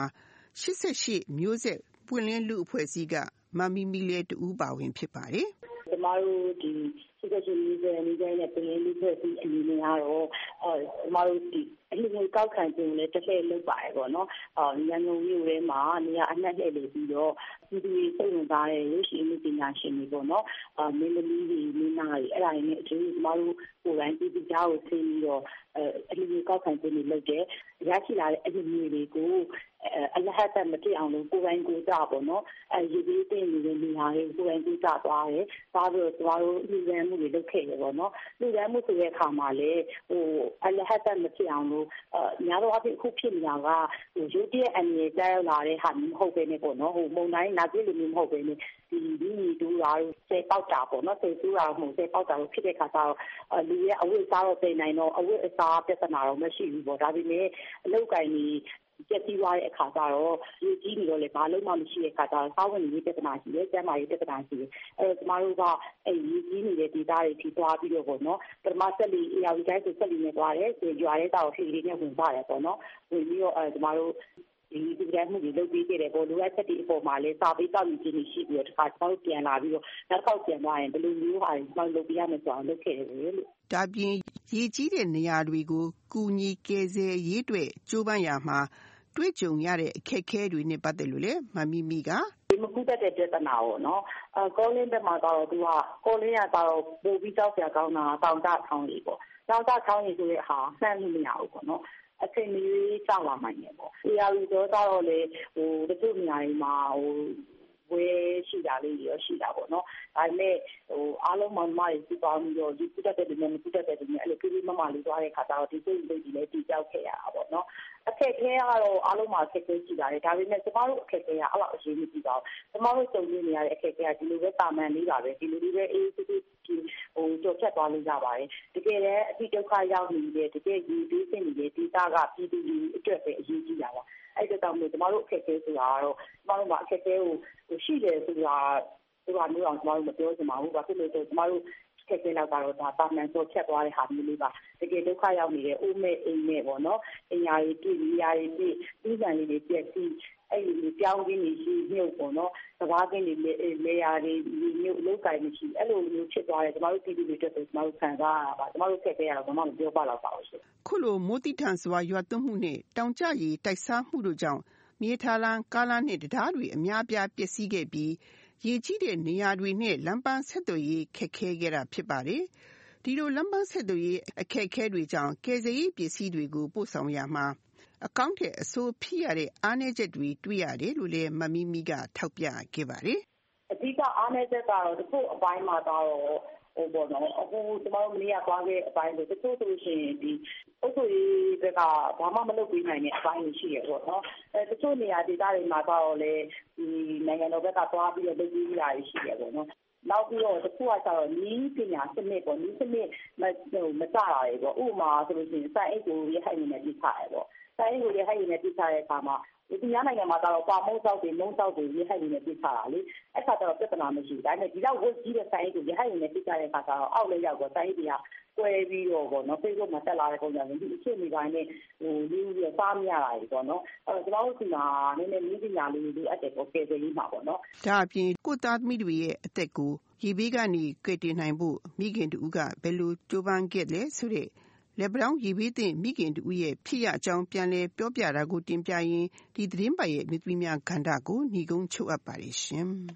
88မျိုးဆက်ပွင့်လင်းလူအဖွဲ့အစည်းကမမီမီလေးတူပါဝင်ဖြစ်ပါတယ်။ကျမတို့ဒီ88မျိုးဆက်အနေနဲ့ပွင့်လင်းလူအဖွဲ့အစည်းအနေနဲ့ကတော့ကျမတို့ဒီအလှူငွေကောက်ခံခြင်းလည်းတစ်လှည့်လုပ်ပါတယ်ပေါ့နော်။ရန်ကုန်မြို့ထဲမှာနေရာအနှံ့လှည့်လည်ပြီးတော့ဒီစိတ်ဝင်စားတဲ့ရုပ်ရှင်ပညာရှင်တွေပေါ့နော်မင်းသမီးတွေမင်းသားတွေအဲ့ဒါတွေနဲ့အတူကျမတို့ကိုယ်တိုင်ဒီကြားကိုဆင်းပြီးတော့အလှူငွေကောက်ခံခြင်းတွေလုပ်တယ်ရရှိလာတဲ့အလှူငွေတွေကိုအလဟတ်မဖြစ်အောင်လို့ကိုယ်တိုင်ကိုယ်ကြပေါ့နော်ရေဘေးတင်နေတဲ့နေရာတွေကိုယ်တိုင်ကိုယ်ကြသွားတယ်သွားပြီးတော့ကျမတို့လူရန်မှုတွေလုပ်ခဲ့ရပေါ့နော်လူရန်မှုဆိုတဲ့အခါမှာလည်းအလဟတ်မဖြစ်အောင်လို့များတော့အခုဖြစ်နေတာကရုပ်တရက်အနေနဲ့ကြားရောက်လာတဲ့ဟာမျိုးမဟုတ်ဘဲနဲ့ပေါ့နော်မုံတိုင်းနာပြည့်လိုမျိုးမဟုတ်ဘဲနဲ့ဒီဒူရာဆဲပေါက်တာပေါ့နော်ဆဲဆူရာမှုဆဲပေါက်တာလို့ဖြစ်တဲ့ခါကျတော့လူရဲ့အဝတ်အစားတော့သိနိုင်တော့အဝတ်အစားပြဿနာတော့မရှိဘူးပေါ့ဒါပေမဲ့အလုပ်ကိုင်ကြီးကျက်ပြီးသွားတဲ့အခါကျတော့ရေကြီးနေတော့လေဘာလို့မှမရှိတဲ့အခါကျတော့စားဝင်ရေးပြဿနာရှိတယ်ကျန်းမာရေးပြဿနာရှိတယ်အဲကျမတို့ကရေကြီးနေတဲ့ဒေသတွေထိသွားပြီးတော့ပေါ့နော်ပထမဆက်လီအရာဝီတိုင်းဆိုဆက်လီနဲ့သွားတယ်ရွာတဲ့တောက်ဖြေလေးနဲ့ဝင်ပါတယ်ပေါ့နော်ဝင်ပြီးတော့ကျမတို့ဒီကြမ်းမှုတွေလုပ်ပြီးခဲ့တယ်ပေါ့လူရချက်ဒီအပေါ်မှာလဲစာပေးတောက်ယူခြင်းရှိပြီးတော့တစ်ခါကျတော့ပြန်လာပြီးတော့နောက်တစ်ခေါက်ပြန်သွားရင်ဘယ်လိုမျိုးဟာတွေလုပ်ပြရမယ်ဆိုအောင်လုပ်ခဲ့တယ်လို့ဒါပြင်ရေကြီးတဲ့နေရာတွေကိုကူညီကယ်ဆယ်ရေးအတွက်ကြိုးပမ်းရမှာတွေ့ကြုံရတဲ့အခက်အခဲတွေနဲ့ပတ်သက်လို့လေမမီမီကဒီမကူတတ်တဲ့ပြဿနာပေါ့နော်ကောလင်းဘက်မှာတော့သူကကောလင်းကတော့ပို့ပြီးကြောက်စရာကောင်းတာတောင်တခေါင်းကြီးပေါ့တောင်တခေါင်းကြီးဆိုတဲ့ဟာနှမ်းလို့မရဘူးပေါ့နော်အချိန်မီကြောက်လာနိုင်တယ်ပေါ့။တရားလူတော့လေတချို့နေရာတွေမှာဝဲရှိတာလေးရောရှိတာပေါ့နော်။ဒါပေမဲ့အားလုံးမမတွေစီပေါင်းပြီးတော့ဒီကုတတ်တဲ့နေရာကုတတ်တဲ့နေရာအဲ့လိုပြပြမမလေးသွားတဲ့ခါကျတော့ဒီစိတ်လေးတွေလည်းတည်ကြောက်ခဲ့ရတာပေါ့နော်။အခက်အခဲကတော့အားလုံးမှာအခက်အခဲရှိတာလေဒါပေမဲ့ကျမတို့အခက်အခဲကအဲ့လောက်အရေးမကြီးပါဘူး။ကျမတို့ကြုံနေရတဲ့အခက်အခဲကဒီလိုပဲတာမန်လေးပါပဲဒီလိုလေးပဲအေးစစ်စစ်ကြော်ဖြတ်သွားလို့ရပါတယ်တကယ်လည်းအတိဒုက္ခရောက်နေတဲ့တကယ်ကြီးပြီးဖြစ်နေတဲ့ဒေသကပြည်သူတွေအတွက်ပဲအရေးကြီးတာပါအဲ့ဒါကြောင့်မို့ကျမတို့အခက်အခဲဆိုတာကတော့ကျမတို့မှာအခက်အခဲကိုရှိတယ်ဆိုတာမျိုးအောင်ကျမတို့မပြောချင်ပါဘူးဘာဖြစ်လို့လဲဆိုတော့ကျမတို့ခက်ခဲလောက်ကတော့ဒါတာမန်ကြော်ဖြတ်သွားတဲ့ဟာမျိုးလေးပါတကယ်ဒုက္ခရောက်နေတဲ့အိုးမဲ့အိမ်မဲ့ပေါ့နော်အရာတွေပြည်နေရာတွေပြည်ပြီးခံလေးတွေပြက်စီးအဲ့ဒီပြောင်းခြင်းတွေရှိမြုပ်ပေါ့နော်စကားကင်းတွေလေယာတွေမြုပ်လောက်ကိုင်းမရှိအဲ့လိုမျိုးဖြစ်သွားတယ်ကျမတို့ပြည်သူတွေအတွက်ကျမတို့ခံစားရတာပါကျမတို့ခက်ခဲရတော့ဘာမှမပြောပါတော့ပါဘူးရှင်ခုလိုမိုးတိထန်စွာရွာသွန်းမှုနဲ့တောင်ကျရေတိုက်စားမှုတို့ကြောင့်မြေထားလမ်းကားလမ်းနဲ့တရားတွေအများပြားပျက်စီးခဲ့ပြီးရေကြီးတဲ့နေရာတွေနဲ့လမ်းပန်းဆက်သွယ်ရေးခက်ခဲခဲ့တာဖြစ်ပါတယ်ဒီလိုလမ်းပန်းဆက်သွယ်ရေးအခက်အခဲတွေကြောင့်ကယ်ဆယ်ရေးပစ္စည်းတွေကိုပို့ဆောင်ရမှာအကောင့်တဲ့အဆိုးဖြစ်ရတဲ့အားနည်းချက်တွေတွေ့ရတယ်လို့လည်းမမီမီကထောက်ပြခဲ့ပါတယ်အဓိကအားနည်းချက်ကတော့တစ်ခုအပိုင်းမှာတော့ပေါ့နော်အခုကျမတို့မနေ့ကသွားခဲ့အပိုင်းဆိုတချို့ဆိုရှင်ဒီအုပ်ချုပ်ရေးဘက်ကဘာမှမလုပ်ပေးနိုင်တဲ့အပိုင်းရှိရပေါ့နော်တချို့နေရာဒေသတွေမှာတော့လေဒီနိုင်ငံတော်ဘက်ကသွားပြီးတော့လုပ်ပေးရရှိရပေါ့နော်နောက်ပြီးတော့တစ်ခုကကျတော့နီးပညာစနစ်ပေါ့နီးစနစ်မကြတာရေပေါ့ဥပမာဆိုလို့ရှိရင်စိုက်အိတ်ကိုရဟိုက်နေပြချရဲပေါ့စိုက်အိတ်ကိုရဟိုက်နေပြချတဲ့အခါမှာဒီညနိုင်ငံမှာတော့ပါမုံစောက်တွေမုံစောက်တွေရဟိုက်နေပြချတာလေအဲ့ခါကျတော့ပြဿနာမရှိဘူးဒါပေမဲ့ဒီတော့ဝတ်ကြီးတဲ့စိုက်အိတ်ကိုရဟိုက်နေပြချတဲ့အခါကျတော့အောက်လည်းရောက်တော့စိုက်အိတ်တွေကကွဲပြီးတော့ပေါ့နော် Facebook မှာတက်လာတဲ့ပုံစံမျိုးဒီအဖြစ်နေပိုင်းနဲ့လူတွေစားမရတာကြီးပေါ့နော်အဲ့တော့ကျွန်တော်တို့ဒီမှာနည်းနည်းနည်းပညာလေးတွေအတက်ကိုကယ်ဆယ်ရေးမှာပေါ့နော်ဒါအပြင်ကိုသားသမီးတွေရဲ့အသက်ကိုရေဘေးကနေကယ်တင်နိုင်ဖို့မိခင်တူကဘယ်လိုကြိုးပမ်းခဲ့လဲဆိုတဲ့လက်ပံရေဘေးသင့်မိခင်တူရဲ့ဖြစ်ရအကြောင်းပြန်လဲပြောပြတာကိုတင်ပြရင်းဒီသတင်းပတ်ရဲ့မြစ်သမီးများခန္ဓာကိုညီကုန်းချုပ်အပ်ပါတယ်ရှင်အဲ့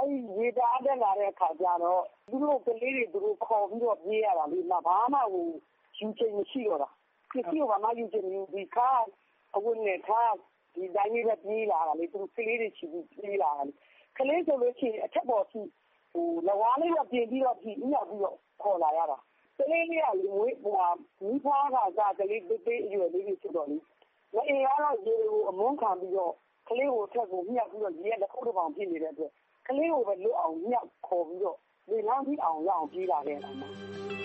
ရေတအားတက်လာတဲ့အခါကျတော့သူတို့ကလေးတွေသူတို့ခေါ်ပြီးတော့ပြေးရတာလေ။ဘာမှယူချိန်မရှိတော့တာ။ပစ္စည်းကိုဘာမှယူချိန်မရှိဘူး။ဒီကားအဝတ်နဲ့ထားဒီတိုင်းလေးပဲပြေးလာတာလေ။သူတို့ကလေးတွေချီပြီးပြေးလာတာလေ။ကလေးဆိုလို့ရှိရင်အထက်ပေါ်ထိလဝါးလေးတော့ပြင်ပြီးတော့မြောက်ပြီးတော့ခေါ်လာရတာ။ကလေးလေးကမီးဖွားကကလေးသေးအရွယ်လေးတွေဖြစ်တော့လေ။မအေးရတော့ရေကိုအမုန်းခံပြီးတော့ကလေးကိုအထက်ကိုမြောက်ပြီးတော့ရေကတစ်ခုတစ်ပေါင်ဖြစ်နေတဲ့အတွက်ကလေးကိုပဲလွတ်အောင်မြောက်ခေါ်ပြီးတော့လေလမ်းပြီးအောင်ရအောင်ပြေးလာခဲ့တာမှာ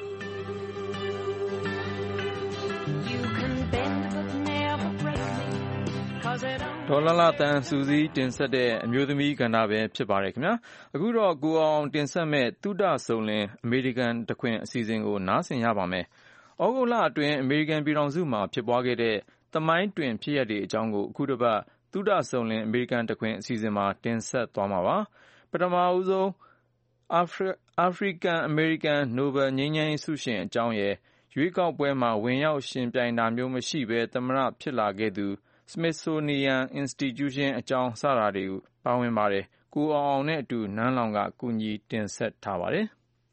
ဒေါ်လာတန်စူစီးတင်ဆက်တဲ့အမျိုးသမီးကဏ္ဍပဲဖြစ်ပါတယ်ခင်ဗျာအခုတော့ကိုအောင်တင်ဆက်မဲ့သုဒစုံလင်အမေရိကန်တခွင်အစီအစဉ်ကိုနားဆင်ရပါမယ်ဩဂုတ်လအတွင်းအမေရိကန်ပြည်ထောင်စုမှာဖြစ်ပွားခဲ့တဲ့သမိုင်းတွင်ဖြစ်ရပ်တွေအကြောင်းကိုအခုတစ်ပတ်သုဒစုံလင်အမေရိကန်တခွင်အစီအစဉ်မှာတင်ဆက်သွားမှာပါပထမဦးဆုံးအာဖရိကန်အမေရိကန်နိုဘယ်ငြိမ်းချမ်းရေးဆုရှင်အကြောင်းရဲ့ရွေးကောက်ပွဲမှာဝင်ရောက်ရှင်ပြိုင်တာမျိုးမရှိဘဲသမ္မတဖြစ်လာခဲ့သူ Smithsonian Institution အကြောင်းစတာတွေပါဝင်ပါတယ်ကိုအောင်နဲ့အတူနန်းလောင်ကကူညီတင်ဆက်ထားပါတယ်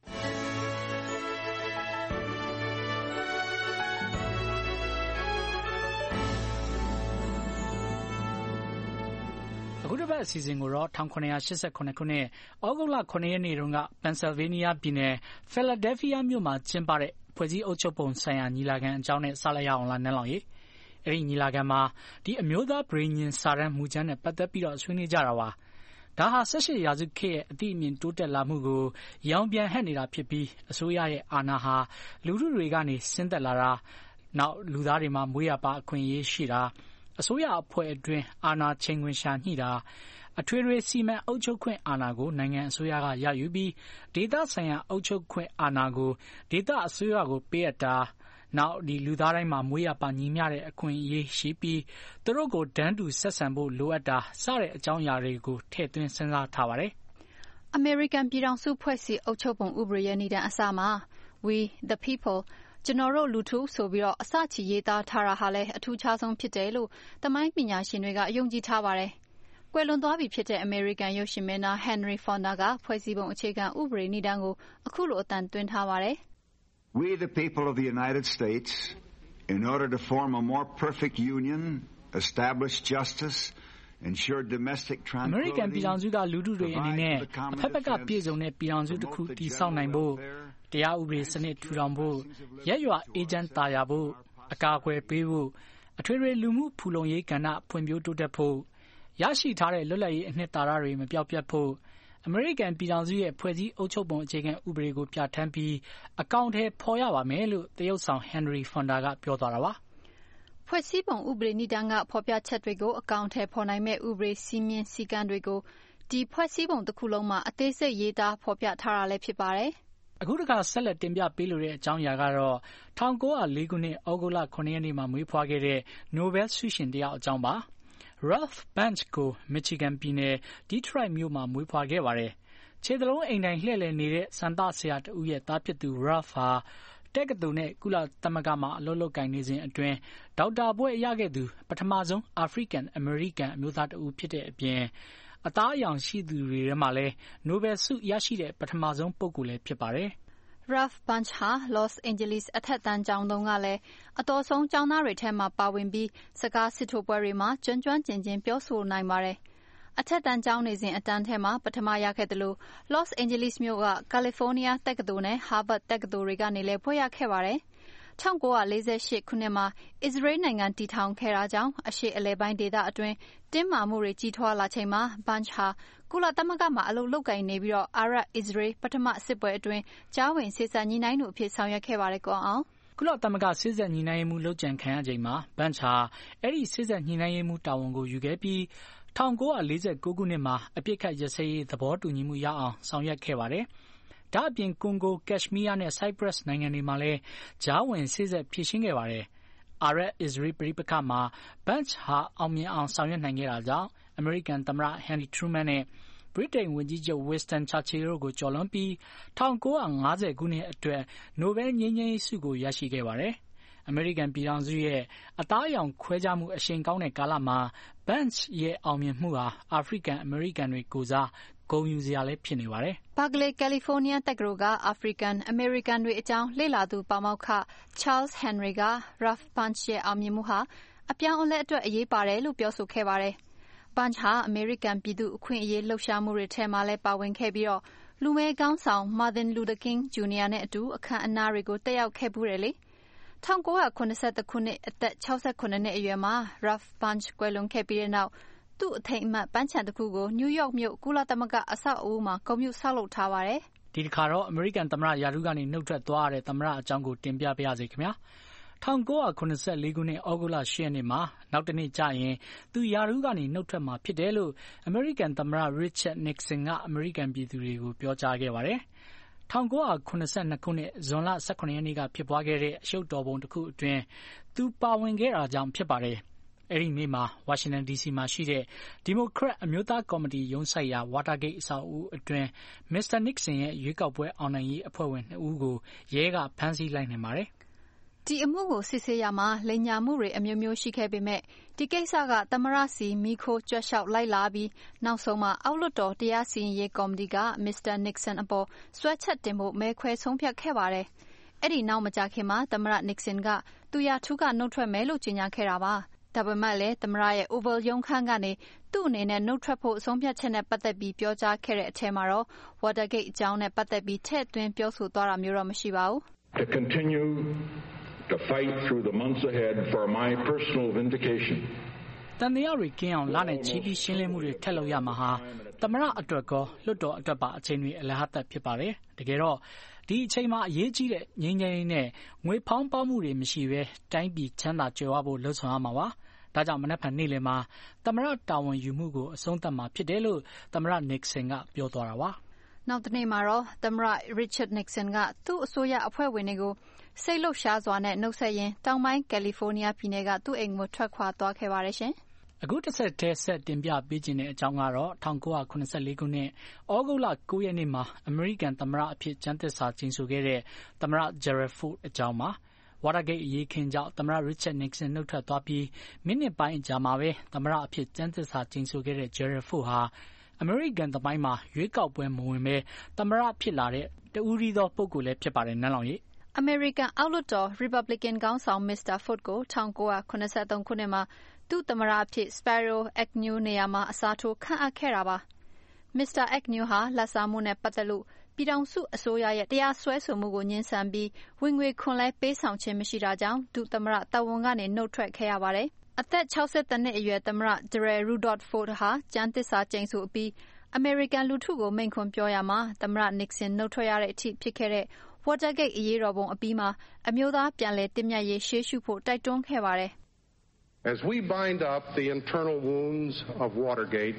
အခုတစ်ပတ်အစီအစဉ်ကိုတော့1989ခုနှစ်ဩဂုတ်လ9ရက်နေ့တုန်းကပန်ဆယ်ဗေးနီးယားပြည်နယ်ဖီလာဒဲဖီးယားမြို့မှာကျင်းပတဲ့ဖွဲ့စည်းအုပ်ချုပ်ပုံဆိုင်ရာညီလာခံအကြောင်းနဲ့စလိုက်ရအောင်လားနန်းလောင်ရေအဲ့ဒီညီလာခံမှာဒီအမျိုးသားပြည်ညင်စာရန်မူကျန်းနဲ့ပတ်သက်ပြီးတော့ဆွေးနွေးကြတာပါဒါဟာ18ရာစုခေတ်ရဲ့အတိအမြင့်တိုးတက်လာမှုကိုရောင်ပြန်ဟပ်နေတာဖြစ်ပြီးအစိုးရရဲ့အာဏာဟာလူထုတွေကနေဆင်းသက်လာတာနောက်လူသားတွေမှာမွေးရပါအခွင့်အရေးရှိတာအစိုးရအဖွဲ့အတွင်းအာဏာချိန်ခွင်ရှာညှိတာအထွေထွေစီမံအုပ်ချုပ်ခွင့်အာဏာကိုနိုင်ငံအစိုးရကရယူပြီးဒေသဆိုင်ရာအုပ်ချုပ်ခွင့်အာဏာကိုဒေသအစိုးရကိုပေးအပ်တာနောက်ဒီလူသားတိုင်းမှာမွေးရပါညီမျှတဲ့အခွင့်အရေးရှိပြီးသူတို့ကိုတန်းတူဆက်ဆံဖို့လိုအပ်တာစတဲ့အကြောင်းအရာတွေကိုထည့်သွင်းစဉ်းစားထားပါတယ်။ American ပြည်ထောင်စုဖွဲ့စည်းအုပ်ချုပ်ပုံဥပဒေရဲ့နိဒန်းအစမှာ We the people ကျွန်တော်တို့လူထုဆိုပြီးတော့အစချီရေးသားထားတာဟာလည်းအထူးခြားဆုံးဖြစ်တယ်လို့သမိုင်းပညာရှင်တွေကယုံကြည်ထားပါတယ်။ကွယ်လွန်သွားပြီဖြစ်တဲ့ American ရုပ်ရှင်မင်းသား Henry Fonda ကဖွဲ့စည်းပုံအခြေခံဥပဒေနိဒန်းကိုအခုလိုအသံသွင်းထားပါတယ် We the people of the United States in order to form a more perfect union establish justice ensure domestic tranquility American ပြည်ထောင်စုကလူထုတွေအနေနဲ့အဖက်ဖက်ကပြည့်စုံတဲ့ပြည်ထောင်စုတစ်ခုတည်ဆောက်နိုင်ဖို့တရားဥပဒေစနစ်ထူထောင်ဖို့ရက်ရွာအေဂျင့်တာယာဖို့အကာအကွယ်ပေးဖို့အထွေထွေလူမှုဖူလုံရေးကဏ္ဍဖွံ့ဖြိုးတိုးတက်ဖို့ရရှိထားတဲ့လွတ်လပ်ရေးအနှစ်သာရတွေမပြောက်ပြတ်ဖို့အမေရိကန်ပြည်ထောင်စုရဲ့ဖွဲ့စည်းအုပ်ချုပ်ပုံအခြေခံဥပဒေကိုပြဋ္ဌာန်းပြီးအကောင့်ထဲပေါ်ရပါမယ်လို့တရုတ်ဆောင် Henry Fonda ကပြောသွားတာပါဖွဲ့စည်းပုံဥပဒေနိဒန်းကဖော်ပြချက်တွေကိုအကောင့်ထဲပေါ်နိုင်မဲ့ဥပဒေစည်းမျဉ်းစည်းကမ်းတွေကိုဒီဖွဲ့စည်းပုံတစ်ခုလုံးမှာအသေးစိတ်ရေးသားဖော်ပြထားတာလည်းဖြစ်ပါတယ်အခုတခါဆက်လက်တင်ပြပေးလိုတဲ့အကြောင်းအရာကတော့1904ခုနှစ်ဩဂုတ်လ9ရက်နေ့မှာမွေးဖွားခဲ့တဲ့ Nobel ဆုရှင်တယောက်အကြောင်းပါRalph Bunche ကို Michigan ပြည်နယ် Detroit မြို့မှာမွေးဖွားခဲ့ပါတယ်။ခြေသလုံးအိမ်တိုင်းလှည့်လည်နေတဲ့စံသားဆရာတဦးရဲ့သားဖြစ်သူ Ralph ဟာတက္ကသိုလ်နဲ့ကုလသမဂ္ဂမှာအလုပ်လုပ်ကိုင်နေစဉ်အတွင်းဒေါက်တာဘွဲ့ရခဲ့သူပထမဆုံး African American အမျိုးသားတဦးဖြစ်တဲ့အပြင်အသားအရောင်ရှိသူတွေထဲမှာလည်း Nobel ဆုရရှိတဲ့ပထမဆုံးပုဂ္ဂိုလ်လည်းဖြစ်ပါတယ်။ Ralph Bunche ဟာ Los Angeles အထက်တန်းကျောင်းတုန်းကလည်းအတော်ဆုံးကျောင်းသားတွေထဲမှာပါဝင်ပြီးစကားစစ်ထိုးပွဲတွေမှာကျွမ်းကျွမ်းကျင်ကျင်ပြောဆိုနိုင်ပါတယ်။အထက်တန်းကျောင်းနေစဉ်အတန်းထဲမှာပထမရခဲ့သလို Los Angeles မြို့က California တက္ကသိုလ်နဲ့ Harvard တက္ကသိုလ်တွေကနေလည်းဘွဲ့ရခဲ့ပါတယ်။1948ခုနှစ်မှာအစ္စရေးနိုင်ငံတည်ထောင်ခဲ့တာကြောင့်အရှေ့အလယ်ပိုင်းဒေသအတွင်းတင်းမာမှုတွေကြီးထွားလာချိန်မှာ Bunche ဟာကုလသမဂ္ဂမှာအလုပ်လုပ်ကိုင်နေပြီးတော့အာရပ်အစ္စရေးပထမစစ်ပွဲအတွင်းကြားဝင်စေ့စပ်ညှိနှိုင်းမှုအဖြစ်ဆောင်ရွက်ခဲ့ပါတယ်ကောအောင်ကုလသမဂ္ဂစေ့စပ်ညှိနှိုင်းမှုလုပ်ကြံခံရချိန်မှာ Bunche ဟာအဲ့ဒီစေ့စပ်ညှိနှိုင်းမှုတာဝန်ကိုယူခဲ့ပြီး1949ခုနှစ်မှာအပြစ်ခတ်ရစရေးသဘောတူညီမှုရအောင်ဆောင်ရွက်ခဲ့ပါတယ်။ဒါအပြင်ကွန်ဂိုကက်ရှ်မီးယားနဲ့ဆိုက်ပရပ်စ်နိုင်ငံတွေမှာလည်းကြားဝင်စေ့စပ်ဖြေရှင်းခဲ့ပါတယ်။အာရပ်အစ္စရေးပြည်ပခါမှာ Bunche ဟာအောင်မြင်အောင်ဆောင်ရွက်နိုင်ခဲ့တာကြောင့်အမေရိကန်သမ္မတ Harry Truman နဲ့ဗြိတိန်ဝန်ကြီးချုပ် Winston Churchill တို့ကိုကျော်လွန်ပြီး1950ခုနှစ်အတွက်နိုဘယ်ငြိမ်းချမ်းရေးဆုကိုရရှိခဲ့ပါတယ်။အမေရိကန်ပြည်ထောင်စုရဲ့အသားအရောင်ခွဲခြားမှုအရှိန်ကောင်းတဲ့ကာလမှာ Bunche ရဲ့အောင်မြင်မှုဟာအာဖရိကန်အမေရိကန်တွေကိုစားဂုဏ်ယူစရာလည်းဖြစ်နေပါတယ်။ Berkeley California တက္ကသိုလ်က African American တွေအကြောင်းလေ့လာသူပါမောက္ခ Charles Henry က Rough Bunch ရဲ့အောင်မြင်မှုဟာအပြောင်းအလဲအတွက်အရေးပါတယ်လို့ပြောဆိုခဲ့ပါတယ်။ Bunch ဟာအမေရိကန်ပြည်သူအခွင့်အရေးလှုပ်ရှားမှုတွေထဲမှာလည်းပါဝင်ခဲ့ပြီးတော့လူမဲခေါင်းဆောင် Martin Luther King Jr. နဲ့အတူအခမ်းအနားတွေကိုတက်ရောက်ခဲ့ဘူးတယ်လေ။1981ခုနှစ်အသက်68နှစ်အရွယ်မှာ Rough Bunch ကွယ်လွန်ခဲ့ပြီးတဲ့နောက်သူ့အထိမ်းအမှတ်ပန်းခြံတစ်ခုကိုနယူးယောက်မြို့ကုလသမဂ္ဂအဆောက်အဦမှာဂုဏ်ပြုဆောက်လုပ်ထားပါတယ်။ဒီတစ်ခါတော့အမေရိကန်သမ္မတရာထူးကနေနှုတ်ထွက်သွားတဲ့သမ္မတအကြောင်းကိုတင်ပြပါရစေခင်ဗျာ။1984ခုနှစ်ဩဂုတ်လ10 ရက်နေ့မှာနောက်တနေ့ကျရင်သူရာထူးကနေနှုတ်ထွက်မှာဖြစ်တယ်လို့အမေရိကန်သမ္မတ Richard Nixon ကအမေရိကန်ပြည်သူတွေကိုပြောကြားခဲ့ပါတယ်။1982ခုနှစ်ဇွန်လ18ရက်နေ့ကဖြစ်ပွားခဲ့တဲ့အရှုပ်တော်ပုံတစ်ခုအတွင်းသူပါဝင်ခဲ့တာကြောင့်ဖြစ်ပါတယ်။အဲဒီနေ့မှာဝါရှင်တန် DC မှာရှိတဲ့ဒီမိုကရက်အမျိုးသားကော်မတီရုံးဆိုင်ရာ Watergate အဆောက်အဦအတွင်း Mr. Nixon ရဲ့ရွေးကောက်ပွဲအောင်နိုင်ရေးအဖွဲ့ဝင်2ဦးကိုရဲကဖမ်းဆီးလိုက်နိုင်ပါတယ်။ဒီအမှုကိုစစ်ဆေးရမှာလိမ်ညာမှုတွေအမျိုးမျိုးရှိခဲ့ပေမဲ့ဒီကိစ္စကသမ္မတစီမီခိုကြွက်လျှောက်လိုက်လာပြီးနောက်ဆုံးမှာအောက်လွှတ်တော်တရားစီရင်ရေးကော်မတီက Mr. Nixon အပေါ်စွဲချက်တင်ဖို့မဲခွဲဆုံးဖြတ်ခဲ့ပါတယ်။အဲ့ဒီနောက်မကြာခင်မှာသမ္မတ Nixon ကသူရာထူးကနှုတ်ထွက်မယ်လို့ကြေညာခဲ့တာပါ။ဒါပေမဲ့လည်းသမ္မတရဲ့ Oval ရုံးခန်းကနေသူ့အနေနဲ့နှုတ်ထွက်ဖို့ဆုံးဖြတ်ချက်နဲ့ပတ်သက်ပြီးပြောကြားခဲ့တဲ့အထက်မှာတော့ Watergate အကြောင်းနဲ့ပတ်သက်ပြီးထည့်သွင်းပြောဆိုသွားတာမျိုးတော့မရှိပါဘူး To fight through the months ahead for my personal vindication. တန်တရားတွေကင်းအောင်လနဲ့ချီးပြီးရှင်းလင်းမှုတွေထက်လို့ရမှာဟာသမ္မတအတွက်ကောလွှတ်တော်အတွက်ပါအချိန်တွေအလဟတ်ဖြစ်ပါတယ်။တကယ်တော့ဒီအချိန်မှာအရေးကြီးတဲ့ငြိမ်းချမ်းရေးနဲ့ငွေဖောင်းပေါမှုတွေမရှိဘဲတိုင်းပြည်ချမ်းသာကြွယ်ဝဖို့လှုံ့ဆော်ရမှာပါ။ဒါကြောင့်မနက်ဖြန်နေ့လယ်မှာသမ္မတတာဝန်ယူမှုကိုအဆုံးသတ်မှာဖြစ်တယ်လို့သမ္မတ Nixon ကပြောသွားတာပါ။နောက်တနေ့မှာတော့သမ္မတ Richard Nixon ကသူ့အစိုးရအဖွဲ့ဝင်တွေကိုစိတ်လှုပ်ရှားစွာနဲ့နှုတ်ဆက်ရင်းတောင်ပိုင်းကယ်လီဖိုးနီးယားပြည်နယ်ကသူ့အိမ်ကိုထွက်ခွာသွားခဲ့ပါတယ်ရှင်။အခုတစ်ဆက်တည်းဆက်တင်ပြပေးခြင်းတဲ့အကြောင်းကတော့1984ခုနှစ်ဩဂုတ်လ9ရက်နေ့မှာအမေရိကန်သမ္မတအဖြစ်ကျမ်းသစ္စာကျိန်ဆိုခဲ့တဲ့သမ္မတ Gerald Ford အကြောင်းပါ။ Watergate အရေးခင်းကြောင့်သမ္မတ Richard Nixon နှုတ်ထွက်သွားပြီးမိနစ်ပိုင်းအကြာမှာပဲသမ္မတအဖြစ်ကျမ်းသစ္စာကျိန်ဆိုခဲ့တဲ့ Gerald Ford ဟာအမေရိကန်သမိုင်းမှာရွေးကောက်ပွဲမဝင်ဘဲသမ္မတဖြစ်လာတဲ့တဦးတည်းသောပုဂ္ဂိုလ်လည်းဖြစ်ပါတယ်နန်းလောင်ကြီးအမေရိကန်အောက်လွှတ်တော် Republican ခေါင်းဆောင် Mr. Ford ကို1983ခုနှစ်မှာသူ့သမ္မတအဖြစ် Spiro Agnew နေရာမှာအစားထိုးခန့်အပ်ခဲ့တာပါ။ Mr. Agnew ဟာလာဘ်စားမှုနဲ့ပတ်သက်လို့ပြည်ထောင်စုအစိုးရရဲ့တရားစွဲဆိုမှုကိုငြင်းဆန်ပြီးဝင်ငွေခွန်လဲပေးဆောင်ခြင်းမရှိတာကြောင့်ဒုသမ္မတတာဝန်ကနေနှုတ်ထွက်ခဲ့ရပါတယ်။အသက်60နှစ်အရွယ်သမ္မတ Gerald Rudolph Ford ဟာကျမ်းသစ္စာကျိန်ဆိုအပြီးအမေရိကန်လူထုကိုမိန့်ခွန်းပြောရမှာသမ္မတ Nixon နှုတ်ထွက်ရတဲ့အထိဖြစ်ခဲ့တဲ့ Watergate အရေးတော်ပုံအပြီးမှာအမျိုးသားပြန်လည်တည်မြဲရေးရှေ့ရှုဖို့တိုက်တွန်းခဲ့ပါတယ်။ As we bind up the internal wounds of Watergate,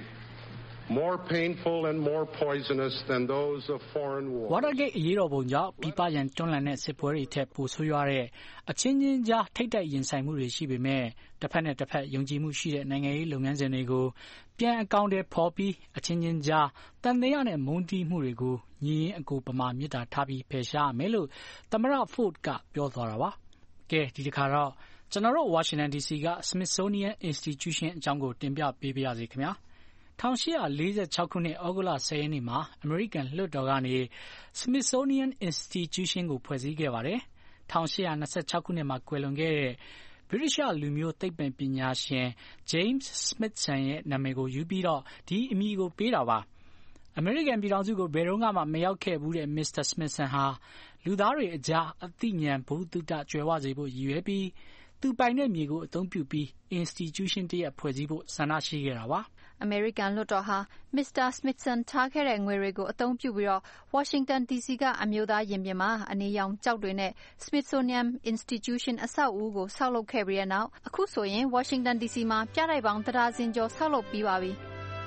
more painful and more poisonous than those of foreign war. Watergate အရေးတော်ပုံကြောင့်ပြည်ပရန်တွန်းလှန်တဲ့စစ်ပွဲတွေထက်ပိုဆိုးရွားတဲ့အချင်းချင်းကြားထိပ်တိုက်ရင်ဆိုင်မှုတွေရှိပေမဲ့တစ်ဖက်နဲ့တစ်ဖက်ယုံကြည်မှုရှိတဲ့နိုင်ငံရေးလုပ်ငန်းစဉ်တွေကိုပြန်အကောင့်တွေဖော်ပြီးအချင်းချင်းကြားတန်တရားနဲ့မုန်းတီးမှုတွေကိုညီရင်အကိုပမာမြစ်တာထားပြီးဖယ်ရှားမယ်လို့သမ္မတ Ford ကပြောသွားတာပါ။ကဲဒီတစ်ခါတော့ကျွန်တော်တို့ Washington DC က Smithsonian Institution အကြောင်းကိုတင်ပြပေးပါရစေခင်ဗျာ။1846ခုနှစ်ဩဂုတ်လ10ရက်နေ့မှာအမေရိကန်လွှတ်တော်ကနေ Smithsonian Institution ကိုဖွဲ့စည်းခဲ့ပါတယ်။1826ခုနှစ်မှာကွယ်လွန်ခဲ့တဲ့ဗြိတိရှလူမျိုးသိပ္ပံပညာရှင် James Smithson ရဲ့နာမည်ကိုယူပြီးတော့ဒီအမည်ကိုပေးတာပါ။အမေရိကန်ပြည်ထောင်စုကိုဘယ်တော့မှမရောက်ခဲ့ဘူးတဲ့ Mr. Smithson ဟာလူသားတွေအကြားအသိဉာဏ်ဘုဒ္ဓတကြွယ်ဝစေဖို့ရည်ရွယ်ပြီးသူပိုင်တဲ့မြေကိုအသုံးပြုပြီး institution တရက်ဖွဲ့စည်းဖို့ဆန္ဒရှိခဲ့တာပါ။အမေရိကန်လွှတ်တော်ဟာ Mr. Smithson ထားခဲ့တဲ့ငွေတွေကိုအသုံးပြုပြီးတော့ Washington DC ကအမျိုးသားရင်ပြင်မှာအနီရောင်ကျောက်တွေနဲ့ Smithsonian Institution အဆောက်အဦကိုဆောက်လုပ်ခဲ့ပြီးတဲ့နောက်အခုဆိုရင် Washington DC မှာပြတိုက်ပေါင်း1,000 ကျော်ဆောက်လုပ်ပြီးပါပြီ။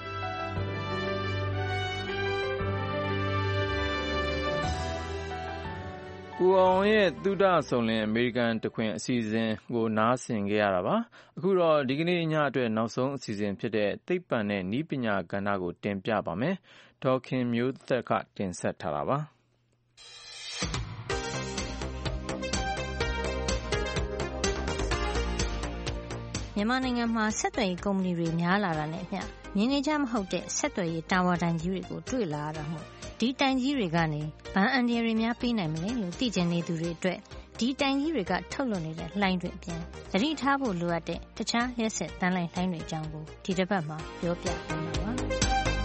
ကိုအောင်ရဲ့သုဒဆုံလင်အမေရိကန်တခွင်အစီအစဉ်ကိုနားဆင်ခဲ့ရတာပါအခုတော့ဒီကနေ့ညအတွက်နောက်ဆုံးအစီအစဉ်ဖြစ်တဲ့သိပ္ပံနဲ့နည်းပညာကဏ္ဍကိုတင်ပြပါမယ်ဒေါ်ခင်မျိုးသက်ကတင်ဆက်ထားတာပါမြန်မာနိုင်ငံမှာဆက်သွယ်ရေးကုမ္ပဏီတွေများလာတာနဲ့အမျှမြင်နေကြမဟုတ်တဲ့ဆက်သွယ်ရေးတာဝါတိုင်ကြီးတွေကိုတွေ့လာရတာမို့ဒီတိုင်ကြီးတွေကနေဘန်အန်ဒီရီများပေးနိုင်မလဲလို့သိချင်နေသူတွေအတွက်ဒီတိုင်ကြီးတွေကထုတ်လွှင့်နေတဲ့လှိုင်းတွေအပြင်သတိထားဖို့လိုအပ်တဲ့တခြားလျှက်စစ်တန်းလှိုင်းတွေအကြောင်းကိုဒီတစ်ပတ်မှာပြောပြပေးမှာပါ။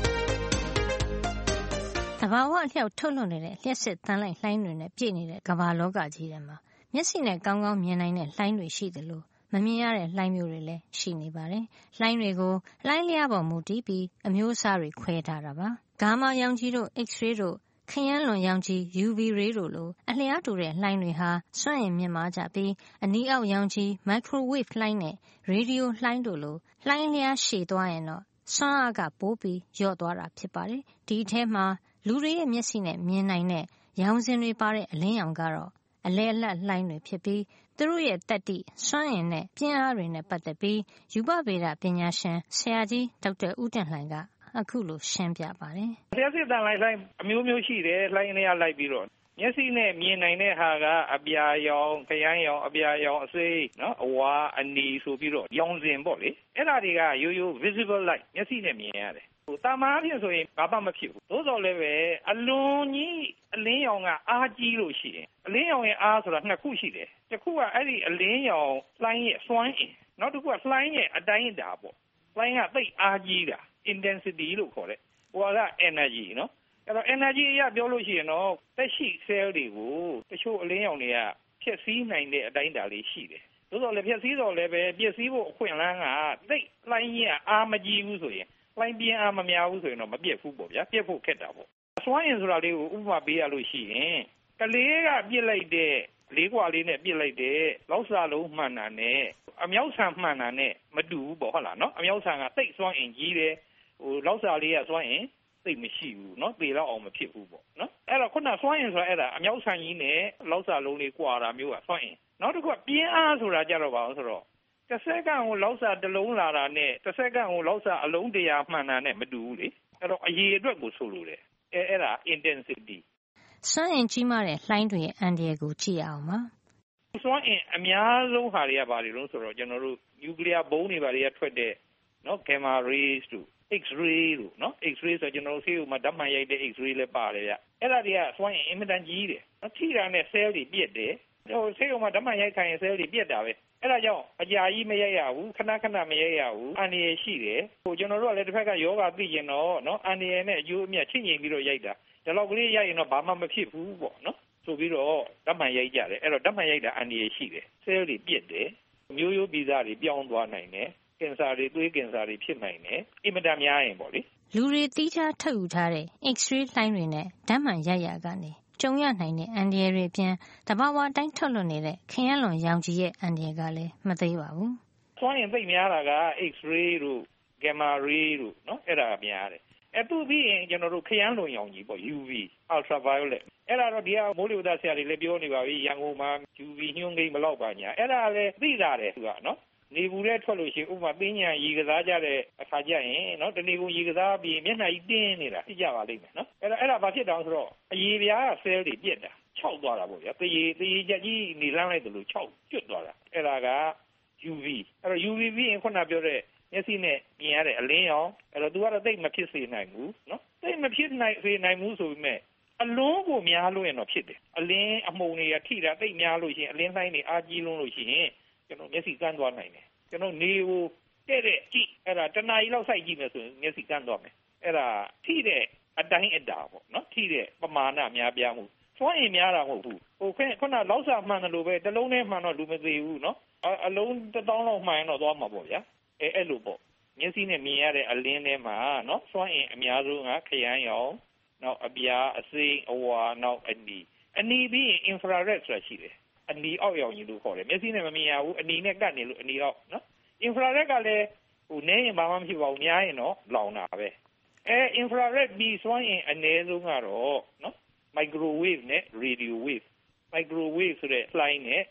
သဘာဝအလျောက်ထုတ်လွှင့်နေတဲ့လျှက်စစ်တန်းလှိုင်းတွေနဲ့ပြည့်နေတဲ့ကမ္ဘာလောကကြီးထဲမှာမျက်စိနဲ့ကောင်းကောင်းမြင်နိုင်တဲ့လှိုင်းတွေရှိသလိုမမြင်ရတဲ့လှိုင်းမျိုးတွေလည်းရှိနေပါတယ်။လှိုင်းတွေကိုလှိုင်းလျားပေါ်မူတည်ပြီးအမျိုးအစားတွေခွဲထားတာပါ။ဂါမာရောင်ခြည်တို့ X-ray တို့ခရမ်းလွန်ရောင်ခြည် UV ray တို့လိုအလျားတူတဲ့လှိုင်းတွေဟာစွမ်းအင်မြင့်မားကြပြီးအနီးအောက်ရောင်ခြည် microwave လှိုင်းနဲ့ radio လှိုင်းတို့လိုလှိုင်းလျားရှည်သွားရင်တော့စွမ်းအားကပိုပြီးလျော့သွားတာဖြစ်ပါတယ်။ဒီအထဲမှာလူတွေရဲ့မျက်စိနဲ့မြင်နိုင်တဲ့ရောင်စဉ်တွေပါတဲ့အလင်းရောင်ကတော့အလယ်အလတ်လှိုင်းတွေဖြစ်ပြီးသူတို့ရဲ့တတ္တိစွမ်းအင်နဲ့ပြင်းအားတွေနဲ့ပတ်သက်ပြီးရူပဗေဒပညာရှင်ဆရာကြီးဒေါက်တာဦးတင်လှိုင်ကအခုလိုရှင်းပြပါတယ်။လျှက်စစ်တန်းလှိုင်းအမျိုးမျိုးရှိတယ်လှိုင်းလျားလိုက်ပြီးတော့မျက်စိနဲ့မြင်နိုင်တဲ့ဟာကအပြာရောင်ခရမ်းရောင်အပြာရောင်အစိမ်းနော်အဝါအနီဆိုပြီးတော့ရောင်စဉ်ပေါ့လေအဲ့ဒါတွေကရိုးရိုး visible light မျက်စိနဲ့မြင်ရတယ်တာမန်အဖြစ်ဆိုရင်ဘာမှမဖြစ်ဘူးသို့တော်လည်းပဲအလွန်ကြီးအလင်းရောင်ကအားကြီးလို့ရှိရင်အလင်းရောင်ရဲ့အားဆိုတာနှစ်ခုရှိတယ်တစ်ခုကအဲ့ဒီအလင်းရောင်လှိုင်းရဲ့စွမ်းအင်နောက်တစ်ခုကလှိုင်းရဲ့အတိုင်းအတာပေါ့လှိုင်းကသိပ်အားကြီးတာ intensity လို့ခေါ်တယ်ဟိုက energy နော်အဲ့တော့ energy အရပြောလို့ရှိရင်တော့သက်ရှိ cell တွေကိုတချို့အလင်းရောင်တွေကဖျက်ဆီးနိုင်တဲ့အတိုင်းအတာလေးရှိတယ်သို့တော်လည်းဖျက်ဆီးတော်လည်းပဲပျက်စီးဖို့အခွင့်အလမ်းကသိပ်လှိုင်းကြီးကအားမကြီးဘူးဆိုရင်လှိုင်းပြင်းအားမများဘူးဆိုရင်တော့မပြတ်ဘူးပေါ့ဗျာပြတ်ဖို့ခက်တာပေါ့အစွမ်းအင်ဆိုတာလေးကိုဥပမာပေးရလို့ရှိရင်ကလေးကပြစ်လိုက်တဲ့လေးကွာလေးနဲ့ပြစ်လိုက်တဲ့လောက်စာလုံးမှန်တာနဲ့အမြောက်ဆန်မှန်တာနဲ့မတူဘူးပေါ့ဟုတ်လားနော်အမြောက်ဆန်ကသိပ်စွမ်းအင်ကြီးတယ်ဟိုလောက်စာလေးကစွမ်းအင်သိပ်မရှိဘူးနော်သေတော့အောင်မဖြစ်ဘူးပေါ့နော်အဲ့တော့ခုနစွမ်းအင်ဆိုတာအဲ့ဒါအမြောက်ဆန်ကြီးနဲ့လောက်စာလုံးလေးကွာတာမျိုးကစွမ်းအင်နောက်တစ်ခုကပြင်းအားဆိုတာကြတော့ပါအောင်ဆိုတော့တစ်စက္ကန့်ကိုလောက်စာတစ်လုံးလာတာနဲ့တစ်စက္ကန့်ကိုလောက်စာအလုံး100မှန်တာနဲ့မတူဘူးလေအဲ့တော့အရေအတွက်ကိုဆိုလိုတယ်အဲ့ဒါ intensity စွမ်းအင်ကြီးမားတဲ့လှိုင်းတွေရဲ့အန္တရာယ်ကိုကြည့်အောင်ပါစွမ်းအင်အများဆုံးဟာတွေကဘာတွေလဲဆိုတော့ကျွန်တော်တို့ nuclear ဘုံးတွေဘာတွေကထွက်တဲ့နော် gamma rays တို့ X-ray တို့နော် X-ray ဆိုကျွန်တော်တို့ဆေးရုံမှာဓာတ်မှန်ရိုက်တဲ့ X-ray လည်းပါတယ်ဗျအဲ့ဒါတွေကစွမ်းအင်အင်မတန်ကြီးတယ်နော်ထိတာနဲ့ cell တွေပြက်တယ်ဟိုဆေးရုံမှာဓာတ်မှန်ရိုက်ခိုင်းရင် cell တွေပြက်တာပဲအဲ့ဒါကြောင့်အကြာကြီးမရိုက်ရဘူးခဏခဏမရိုက်ရဘူးအန္တရာယ်ရှိတယ်ဟိုကျွန်တော်တို့ကလည်းတစ်ဖက်ကယောဂသိကျင်တော့နော်အန္တရာယ်နဲ့အကျိုးအမြတ်ချင်းချင်းပြီးတော့ရိုက်တာဒီလောက်ကလေးရိုက်ရင်တော့ဘာမှမဖြစ်ဘူးပေါ့နော်ဆိုပြီးတော့ဓာတ်မှန်ရိုက်ကြတယ်အဲ့တော့ဓာတ်မှန်ရိုက်တာအန္တရာယ်ရှိတယ် cell တွေပြက်တယ်မျိုးရိုးဗီဇတွေပြောင်းသွားနိုင်တယ်ကင်ဆာတွေသွေးကင်ဆာတွေဖြစ်နိုင်တယ်အင်မတန်များရင်ပေါ့လေလူတွေတီးခြားထုတ်ယူထားတဲ့ X-ray လှိုင်းတွေနဲ့ဓာတ်မှန်ရိုက်ရကနေကြုံရနိုင်တဲ့အန္တရာယ်တွေအပြင်တဘာဝတိုင်းထွက်လွှတ်နေတဲ့ခရမ်းလွန်ရောင်ခြည်ရဲ့အန္တရာယ်ကလည်းမသေးပါဘူး။စွမ်းအင်သိပ်များတာက X-ray တို့ Gamma ray တို့နော်အဲ့ဒါများတယ်။အဲ့သူပြီးရင်ကျွန်တော်တို့ခရမ်းလွန်ရောင်ခြည်ပေါ့ UV ultraviolet အဲ့ဒါတော့ဒီကမိုးလေဝသဆရာတွေလည်းပြောနေပါပြီရန်ကုန်မှာ UV ညွှန်းကိန်းဘလောက်ပါညာအဲ့ဒါလည်းသိလာတယ်သူကနော်နေဘူးတဲ့ထွက်လို့ရှိရင်ဥပမာပင်းညာရေကစားကြတဲ့အခါကျရင်နော်တဏီကုရေကစားပြီးမျက်နှာကြီးတင်းနေတာသိကြပါလိမ့်မယ်နော်အဲ့ဒါဘာဖြစ်တောင်ဆိုတော့အရေပြားက cell တွေပြက်တာခြောက်သွားတာပေါ့ဗျာတရေချက်ကြီးနေလန်းလိုက်တယ်လို့ခြောက်ကျွတ်သွားတာအဲ့ဒါက UV အဲ့တော့ UV ပြီးရင်ခုနပြောတဲ့မျက်စိနဲ့မြင်ရတဲ့အလင်းရောင်အဲ့တော့သူကတော့သိပ်မဖြစ်စေနိုင်ဘူးနော်သိပ်မဖြစ်နိုင်စေနိုင်ဘူးဆိုပေမဲ့အလုံးကိုများလို့ရင်တော့ဖြစ်တယ်အလင်းအမှုန်တွေကထိတာသိပ်များလို့ရှိရင်အလင်းတိုင်းတွေအားကြီးလုံးလို့ရှိရင်ကျွန်တော်မျက်စိကန်းသွားနိုင်တယ်ကျွန်တော်နေကိုတဲ့ကြည့်အဲ့ဒါတနားရီလောက်စိုက်ကြည့်မယ်ဆိုရင်မျက်စိကန်းသွားမယ်အဲ့ဒါထိတဲ့အတိုင်းအတာပေါ့နော်ထိတဲ့ပမာဏများပြားမှုစွမ်းအင်များတာမဟုတ်ဘူးဟိုခုနလောက်စာမှန်တယ်လို့ပဲတစ်လုံးနဲ့မှန်တော့လူမသေးဘူးနော်အလုံး1000လောက်မှန်တော့သွားမှာပေါ့ဗျာအဲ့လိုပေါ့မျက်စိနဲ့မြင်ရတဲ့အလင်းထဲမှာနော်စွမ်းအင်အများဆုံးကခရမ်းရောင်နောက်အပြားအစိမ်းအဝါနောက်အနီပြီးရင် infrared ဆိုတာရှိတယ်အနီအောက်ရောင်ကြီးလို့ခေါ်တယ်မျက်စိနဲ့မမြင်ရဘူးအနီနဲ့ကပ်နေလို့အနီအောက်နော် infrared ကလည်းဟိုနည်းရင်ဘာမှမဖြစ်ပါဘူးများရင်တော့လောင်တာပဲinfrared ပြီးစွမ်းအင်အနည်းဆုံးကတော့နော် microwave နဲ့ radio wave microwave ဆိုတဲ့လှိုင်းနဲ့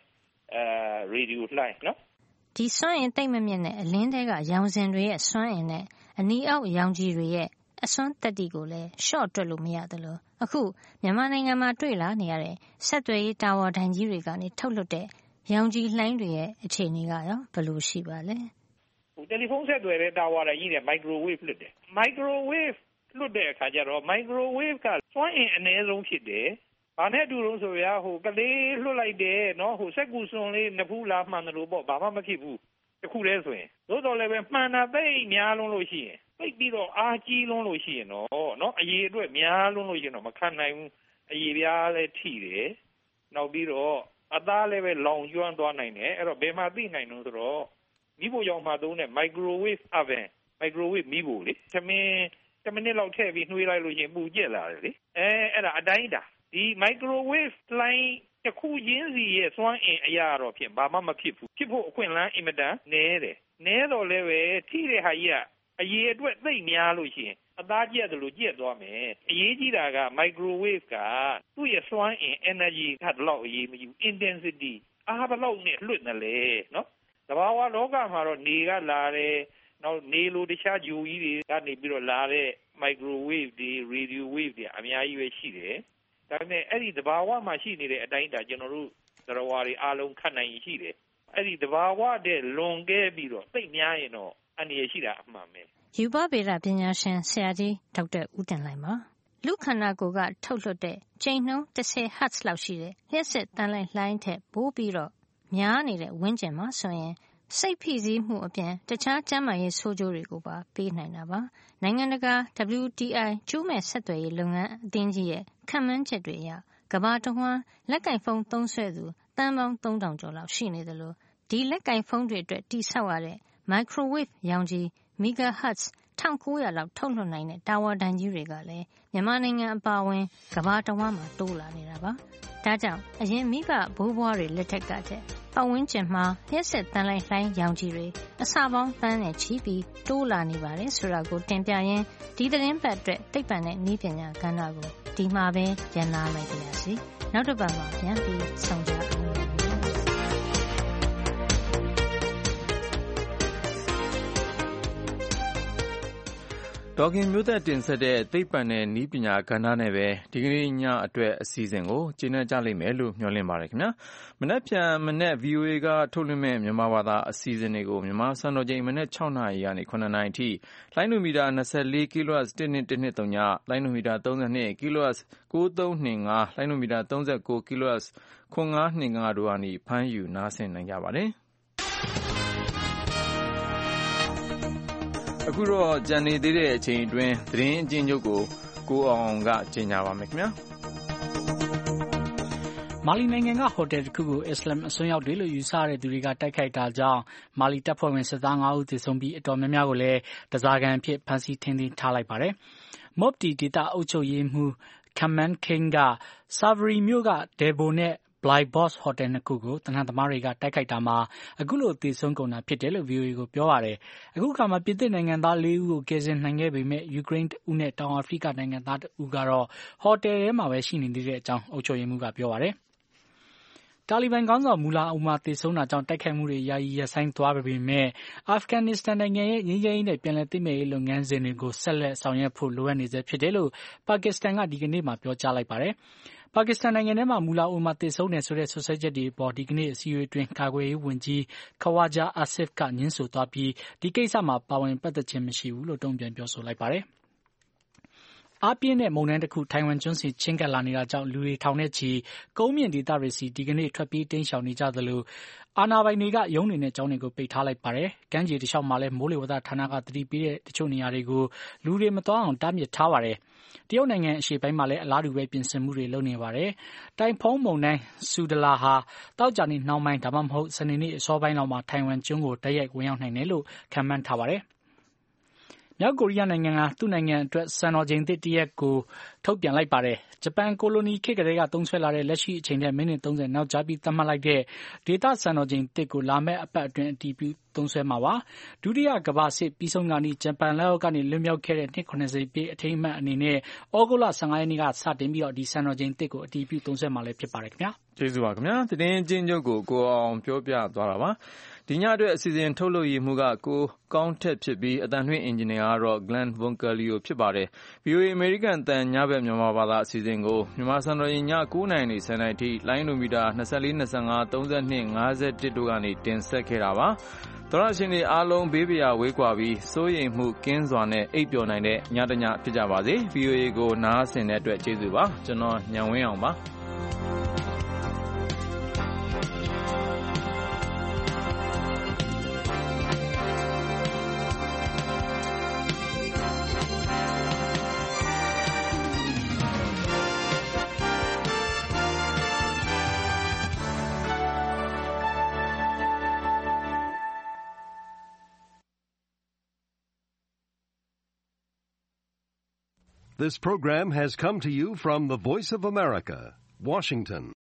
radio လှိုင်းနော်ဒီစွမ်းအင်တိတ်မမြင့်တဲ့အလင်းတွေကရောင်စဉ်တွေရဲ့စွမ်းအင်နဲ့အနီအောက်ရောင်ခြည်တွေရဲ့အစွမ်းတက်တီကိုလည်း short တွက်လို့မရသလိုအခုမြန်မာနိုင်ငံမှာတွေ့လာနေရတဲ့ဆက်သွယ်ရေးတာဝါတိုင်ကြီးတွေကနေထုတ်လွှတ်တဲ့ရောင်ခြည်လှိုင်းတွေရဲ့အခြေအနေကရောဘယ်လိုရှိပါလဲတယ်လီဖုန်းဆက်သွယ်တဲ့တာဝါတိုင်းကြီးနဲ့ microwave လွှတ်တယ် microwave လွှတ်တဲ့အခါကျတော့ microwave ကစွမ်းအင်အနည်းဆုံးဖြစ်တယ်။ဘာနဲ့တူလို့ဆိုရကလေးလွှတ်လိုက်တယ်နော်စက်ကူစွန်လေးနှစ်ဖူးလားမှန်တယ်လို့ပေါ့ဘာမှမဖြစ်ဘူးတခုတည်းဆိုရင်သို့တော်လည်းပဲမှန်တာသိများလုံးလို့ရှိရင်သိပြီးတော့အားကြီးလုံးလို့ရှိရင်တော့နော်အရေးအတွက်များလုံးလို့ရှိရင်တော့မခံနိုင်ဘူးအရေးပြားလည်းထိတယ်နောက်ပြီးတော့အသားလည်းပဲလောင်ကျွမ်းသွားနိုင်တယ်အဲ့တော့ဘယ်မှာသိနိုင်လို့ဆိုတော့မိဖို့ရောင်မှာသုံးတဲ့ microwave oven microwave မိဖို့လေသမင်း10မိနစ်လောက်ထည့်ပြီးနှွေးလိုက်လို့ရှိရင်ပူကျက်လာတယ်လေအဲ့ဒါအတိုင်းတာဒီ microwave လိုင်းတစ်ခုချင်းစီရဲ့စွမ်းအင်အရာတော့ဖြင့်ဘာမှမဖြစ်ဘူးဖြစ်ဖို့အခွင့်အလမ်းအင်မတန်နည်းတယ်နည်းတော့လည်းပဲထိတဲ့ဟာကြီးကအရေးအတွက်သိများလို့ရှိရင်အသားကျက်တယ်လို့ကျက်သွားမယ်အရေးကြီးတာက microwave ကသူ့ရဲ့စွမ်းအင် energy ကဘယ်လောက်အရေးမကြီး intensity အားဘယ်လောက်နဲ့လွှတ်နေလဲနော်သဘာဝလောကမှာတော့နေကလာတယ်နောက်နေလိုတခြားဂျိုကြီးတွေကနေပြီးတော့လာတဲ့ microwave တွေ radio wave တွေအများကြီးပဲရှိတယ်ဒါပေမဲ့အဲ့ဒီသဘာဝမှာရှိနေတဲ့အတိုင်းတာကျွန်တော်တို့သရဝါတွေအားလုံးခတ်နိုင်ရှိတယ်အဲ့ဒီသဘာဝတဲ့လွန်ခဲ့ပြီးတော့သိများရင်တော့အနေရရှိတာအမှန်ပဲယူပဗေဒပညာရှင်ဆရာကြီးဒေါက်တာဦးတင်လှိုင်ပါလူခန္ဓာကိုယ်ကထုတ်လွှတ်တဲ့ချိန်နှုန်း10 Hz လောက်ရှိတဲ့လျှက်စစ်တန်းလိုက်လှိုင်းထက်ပိုပြီးတော့များနေတဲ့ဝန်းကျင်မှာဆိုရင်စိတ်ဖိစီးမှုအပြင်တခြားကျန်းမာရေးဆိုးကျိုးတွေကိုပါပေးနိုင်တာပါနိုင်ငံတကာ WTI ကျိုးမဲ့ဆက်သွယ်ရေးလုပ်ငန်းအသင်းကြီးရဲ့ခန့်မှန်းချက်တွေအရကမ္ဘာတဝန်းလက်ကင်ဖုန်းသုံးစွဲသူသန်းပေါင်း 3000 ကျော်လောက်ရှိနေတယ်လို့ဒီလက်ကင်ဖုန်းတွေအတွက်တိဆောက်ရတဲ့ microwave ရောင်ခြည် megahertz 1900 လောက်ထုတ်လွှတ်နိုင်တဲ့တာဝါတိုင်ကြီးတွေကလည်းမြန်မာနိုင်ငံအပါအဝင်ကမ္ဘာတဝန်းမှာတိုးလာနေတာပါဒါကြောင့်အရင်မိဘဘိုးဘွားတွေလက်ထက်ကတည်းပတ်ဝန်းကျင်မှာလျှက်စစ်တန်းလိုက်လှိုင်းရောင်ခြည်တွေအစပေါင်းတန်းနဲ့ချီပြီးတိုးလာနေပါတယ်ဆိုတာကိုတင်ပြရင်းဒီသတင်းပတ်အတွက်သိပ္ပံနဲ့နည်းပညာကဏ္ဍကိုဒီမှာပဲရန်နာလိုက်ပါရစေနောက်တစ်ပတ်မှာပြန်ပြီးဆုံကြပါမယ်ဒေါခင်မျိုးသက်တင်ဆက်တဲ့သိပ္ပံနဲ့နည်းပညာကဏ္ဍနဲ့ပဲဒီကနေ့ညအတွက်အစီအစဉ်ကိုကျေနပ်ကြလိမ့်မယ်လို့မျှော်လင့်ပါတယ်ခင်ဗျာမနက်ဖြန်မနက် VOA ကထုတ်လွှင့်မဲ့မြန်မာဘာသာအစီအစဉ်တွေကိုမြန်မာစံတော်ချိန်မနက်6နာရီကနေ9နာရီအထိလိုင်းနိုမီတာ24 kHz 1113ညလိုင်းနိုမီတာ32 kHz 9325လိုင်းနိုမီတာ39 kHz 9525တို့ကနေဖမ်းယူနားဆင်နိုင်ကြပါတယ်အခုတော့ကြံနေသေးတဲ့အချိန်အတွင်းသတင်းအကျဉ်းချုပ်ကိုအောင်ကကြေညာပါမယ်ခင်ဗျာမာလီနိုင်ငံကဟိုတယ်တစ်ခုကိုအစ္စလာမ်အစွန်းရောက်တွေလို့ယူဆရတဲ့သူတွေကတိုက်ခိုက်တာကြောင့်မာလီတပ်ဖွဲ့ဝင်စစ်သား9ဦးသေဆုံးပြီးအတော်များများကိုလည်းတစားကန်အဖြစ်ဖမ်းဆီးထိန်းသိမ်းထားလိုက်ပါတယ်။မော့ပတီဒေသအုပ်ချုပ်ရေးမှူး Kaman King က Savary မြို့က Debo နဲ့ Bly Boss ဟိုတယ်နှစ်ခုကိုတနင်္လာသမားတွေကတိုက်ခိုက်တာမှာအခုလိုသေဆုံးကုန်တာဖြစ်တယ်လို့ VOA ကိုပြောပါတယ်။အခုခါမှာပြင်သစ်နိုင်ငံသား4ဦးကိုကယ်ဆယ်နိုင်ခဲ့ပေမဲ့ယူကရိန်းဦးနဲ့တောင်အာဖရိကနိုင်ငံသား2ဦးကတော့ဟိုတယ်ထဲမှာပဲရှိနေသေးတဲ့အကြောင်းအုပ်ချုပ်ရေးမှူးကပြောပါတယ်။တာလီဘန်ခေါင်းဆောင်မူလာအူမာသေဆုံးတာကြောင့်တိုက်ခိုက်မှုတွေယာယီရပ်ဆိုင်းသွားပေမဲ့အာဖဂန်နစ္စတန်နိုင်ငံရဲ့ငြိမ်းချမ်းရေးနဲ့ပြန်လည်သိမ်းမြစ်ရေးလုပ်ငန်းစဉ်တွေကိုဆက်လက်ဆောင်ရွက်ဖို့လိုအပ်နေဆဲဖြစ်တယ်လို့ပါကစ္စတန်ကဒီကနေ့မှပြောကြားလိုက်ပါတယ်။ပါကစ္စတန်နိုင်ငံထဲမှာမူလာအူမာသေဆုံးတယ်ဆိုတဲ့ဆွဆွဲချက်တွေပေါ်ဒီကနေ့အစည်းအဝေးတွင်ကာကွယ်ရေးဝန်ကြီးခဝါဂျာအာဆစ်ကညှင်းဆိုသွားပြီးဒီကိစ္စမှာပါဝင်ပတ်သက်ခြင်းမရှိဘူးလို့တုံ့ပြန်ပြောဆိုလိုက်ပါတယ်။အားပြင်းတဲ့မုန်တိုင်းတစ်ခုထိုင်ဝမ်ကျွန်းစီချင်းကပ်လာနေတာကြောင့်လူတွေထောင်နဲ့ချီကုန်းမြင့်ဒေသတွေစီဒီကနေ့ထွက်ပြေးတိမ်းရှောင်နေကြသလိုအာဏာပိုင်တွေကရုံးတွေနဲ့ကျောင်းတွေကိုပိတ်ထားလိုက်ပါတယ်။ကမ်းခြေတစ်လျှောက်မှာလည်းမိုးလေဝသဌာနကသတိပေးတဲ့တချို့နေရာတွေကိုလူတွေမသွားအောင်တားမြစ်ထားပါတယ်။တရုတ်နိုင်ငံအရှေ့ပိုင်းမှာလည်းအလားတူပဲပြင်ဆင်မှုတွေလုပ်နေပါတယ်။တိုင်ဖုန်းမုန်တိုင်းဆူဒလာဟာတောက်ကြနေ့နှောင်းပိုင်းဒါမှမဟုတ်စနေနေ့အစောပိုင်းလောက်မှာထိုင်ဝမ်ကျွန်းကိုတိုက်ရိုက်ဝင်ရောက်နိုင်တယ်လို့ခန့်မှန်းထားပါတယ်။မြောက်ကိုရီးယားနိုင်ငံကသူ့နိုင်ငံအတွက်စံတော်ချိန်သစ်တစ်ရက်ကိုထုတ်ပြန်လိုက်ပါတယ်။ဂျပန်ကိုလိုနီခေတ်ကတည်းကသုံးစွဲလာတဲ့လက်ရှိအချိန်ထက်မိနစ်30နောက်ကျပြီးသတ်မှတ်လိုက်တဲ့ဒေသစံတော်ချိန်သစ်ကိုလာမယ့်အပတ်အတွင်းအတည်ပြုသုံးစွဲမှာပါ။ဒုတိယကမ္ဘာစစ်ပြီးဆုံးကနေ့ဂျပန်လက်အောက်ကနေလွတ်မြောက်ခဲ့တဲ့နှစ်90ပြည့်အထိမ်းအမှတ်အနေနဲ့ဩဂုတ်လ15ရက်နေ့ကစတင်ပြီးတော့ဒီစံတော်ချိန်သစ်ကိုအတည်ပြုသုံးစွဲမှာလည်းဖြစ်ပါတယ်ခင်ဗျာ။ကျေးဇူးပါခင်ဗျာ။သတင်းချင်းချုပ်ကိုအောင်ပြောပြသွားတာပါ။ဒီညအတွက်အစီအစဉ်ထုတ်လုပ်ရေးမှူးကကိုကောင်းထက်ဖြစ်ပြီးအတန်လွှင့်အင်ဂျင်နီယာကတော့ Glenn Boncalio ဖြစ်ပါတယ်။ VOA American တန်ညဘက်မြန်မာဘာသာအစီအစဉ်ကိုမြန်မာစံတော်ချိန်ည9:00နာရီ10:00နာရီထိလိုင်းနိုမီတာ24 25 32 51တို့ကနေတင်ဆက်ခဲ့တာပါ။သောရရှင်တွေအားလုံးဘေးပရာဝေးကွာပြီးစိုးရိမ်မှုကင်းစွာနဲ့အိပ်ပျော်နိုင်တဲ့ညတညဖြစ်ကြပါစေ။ VOA ကိုနားဆင်တဲ့အတွက်ကျေးဇူးပါ။ကျွန်တော်ညံဝင်းအောင်ပါ။ This program has come to you from the Voice of America, Washington.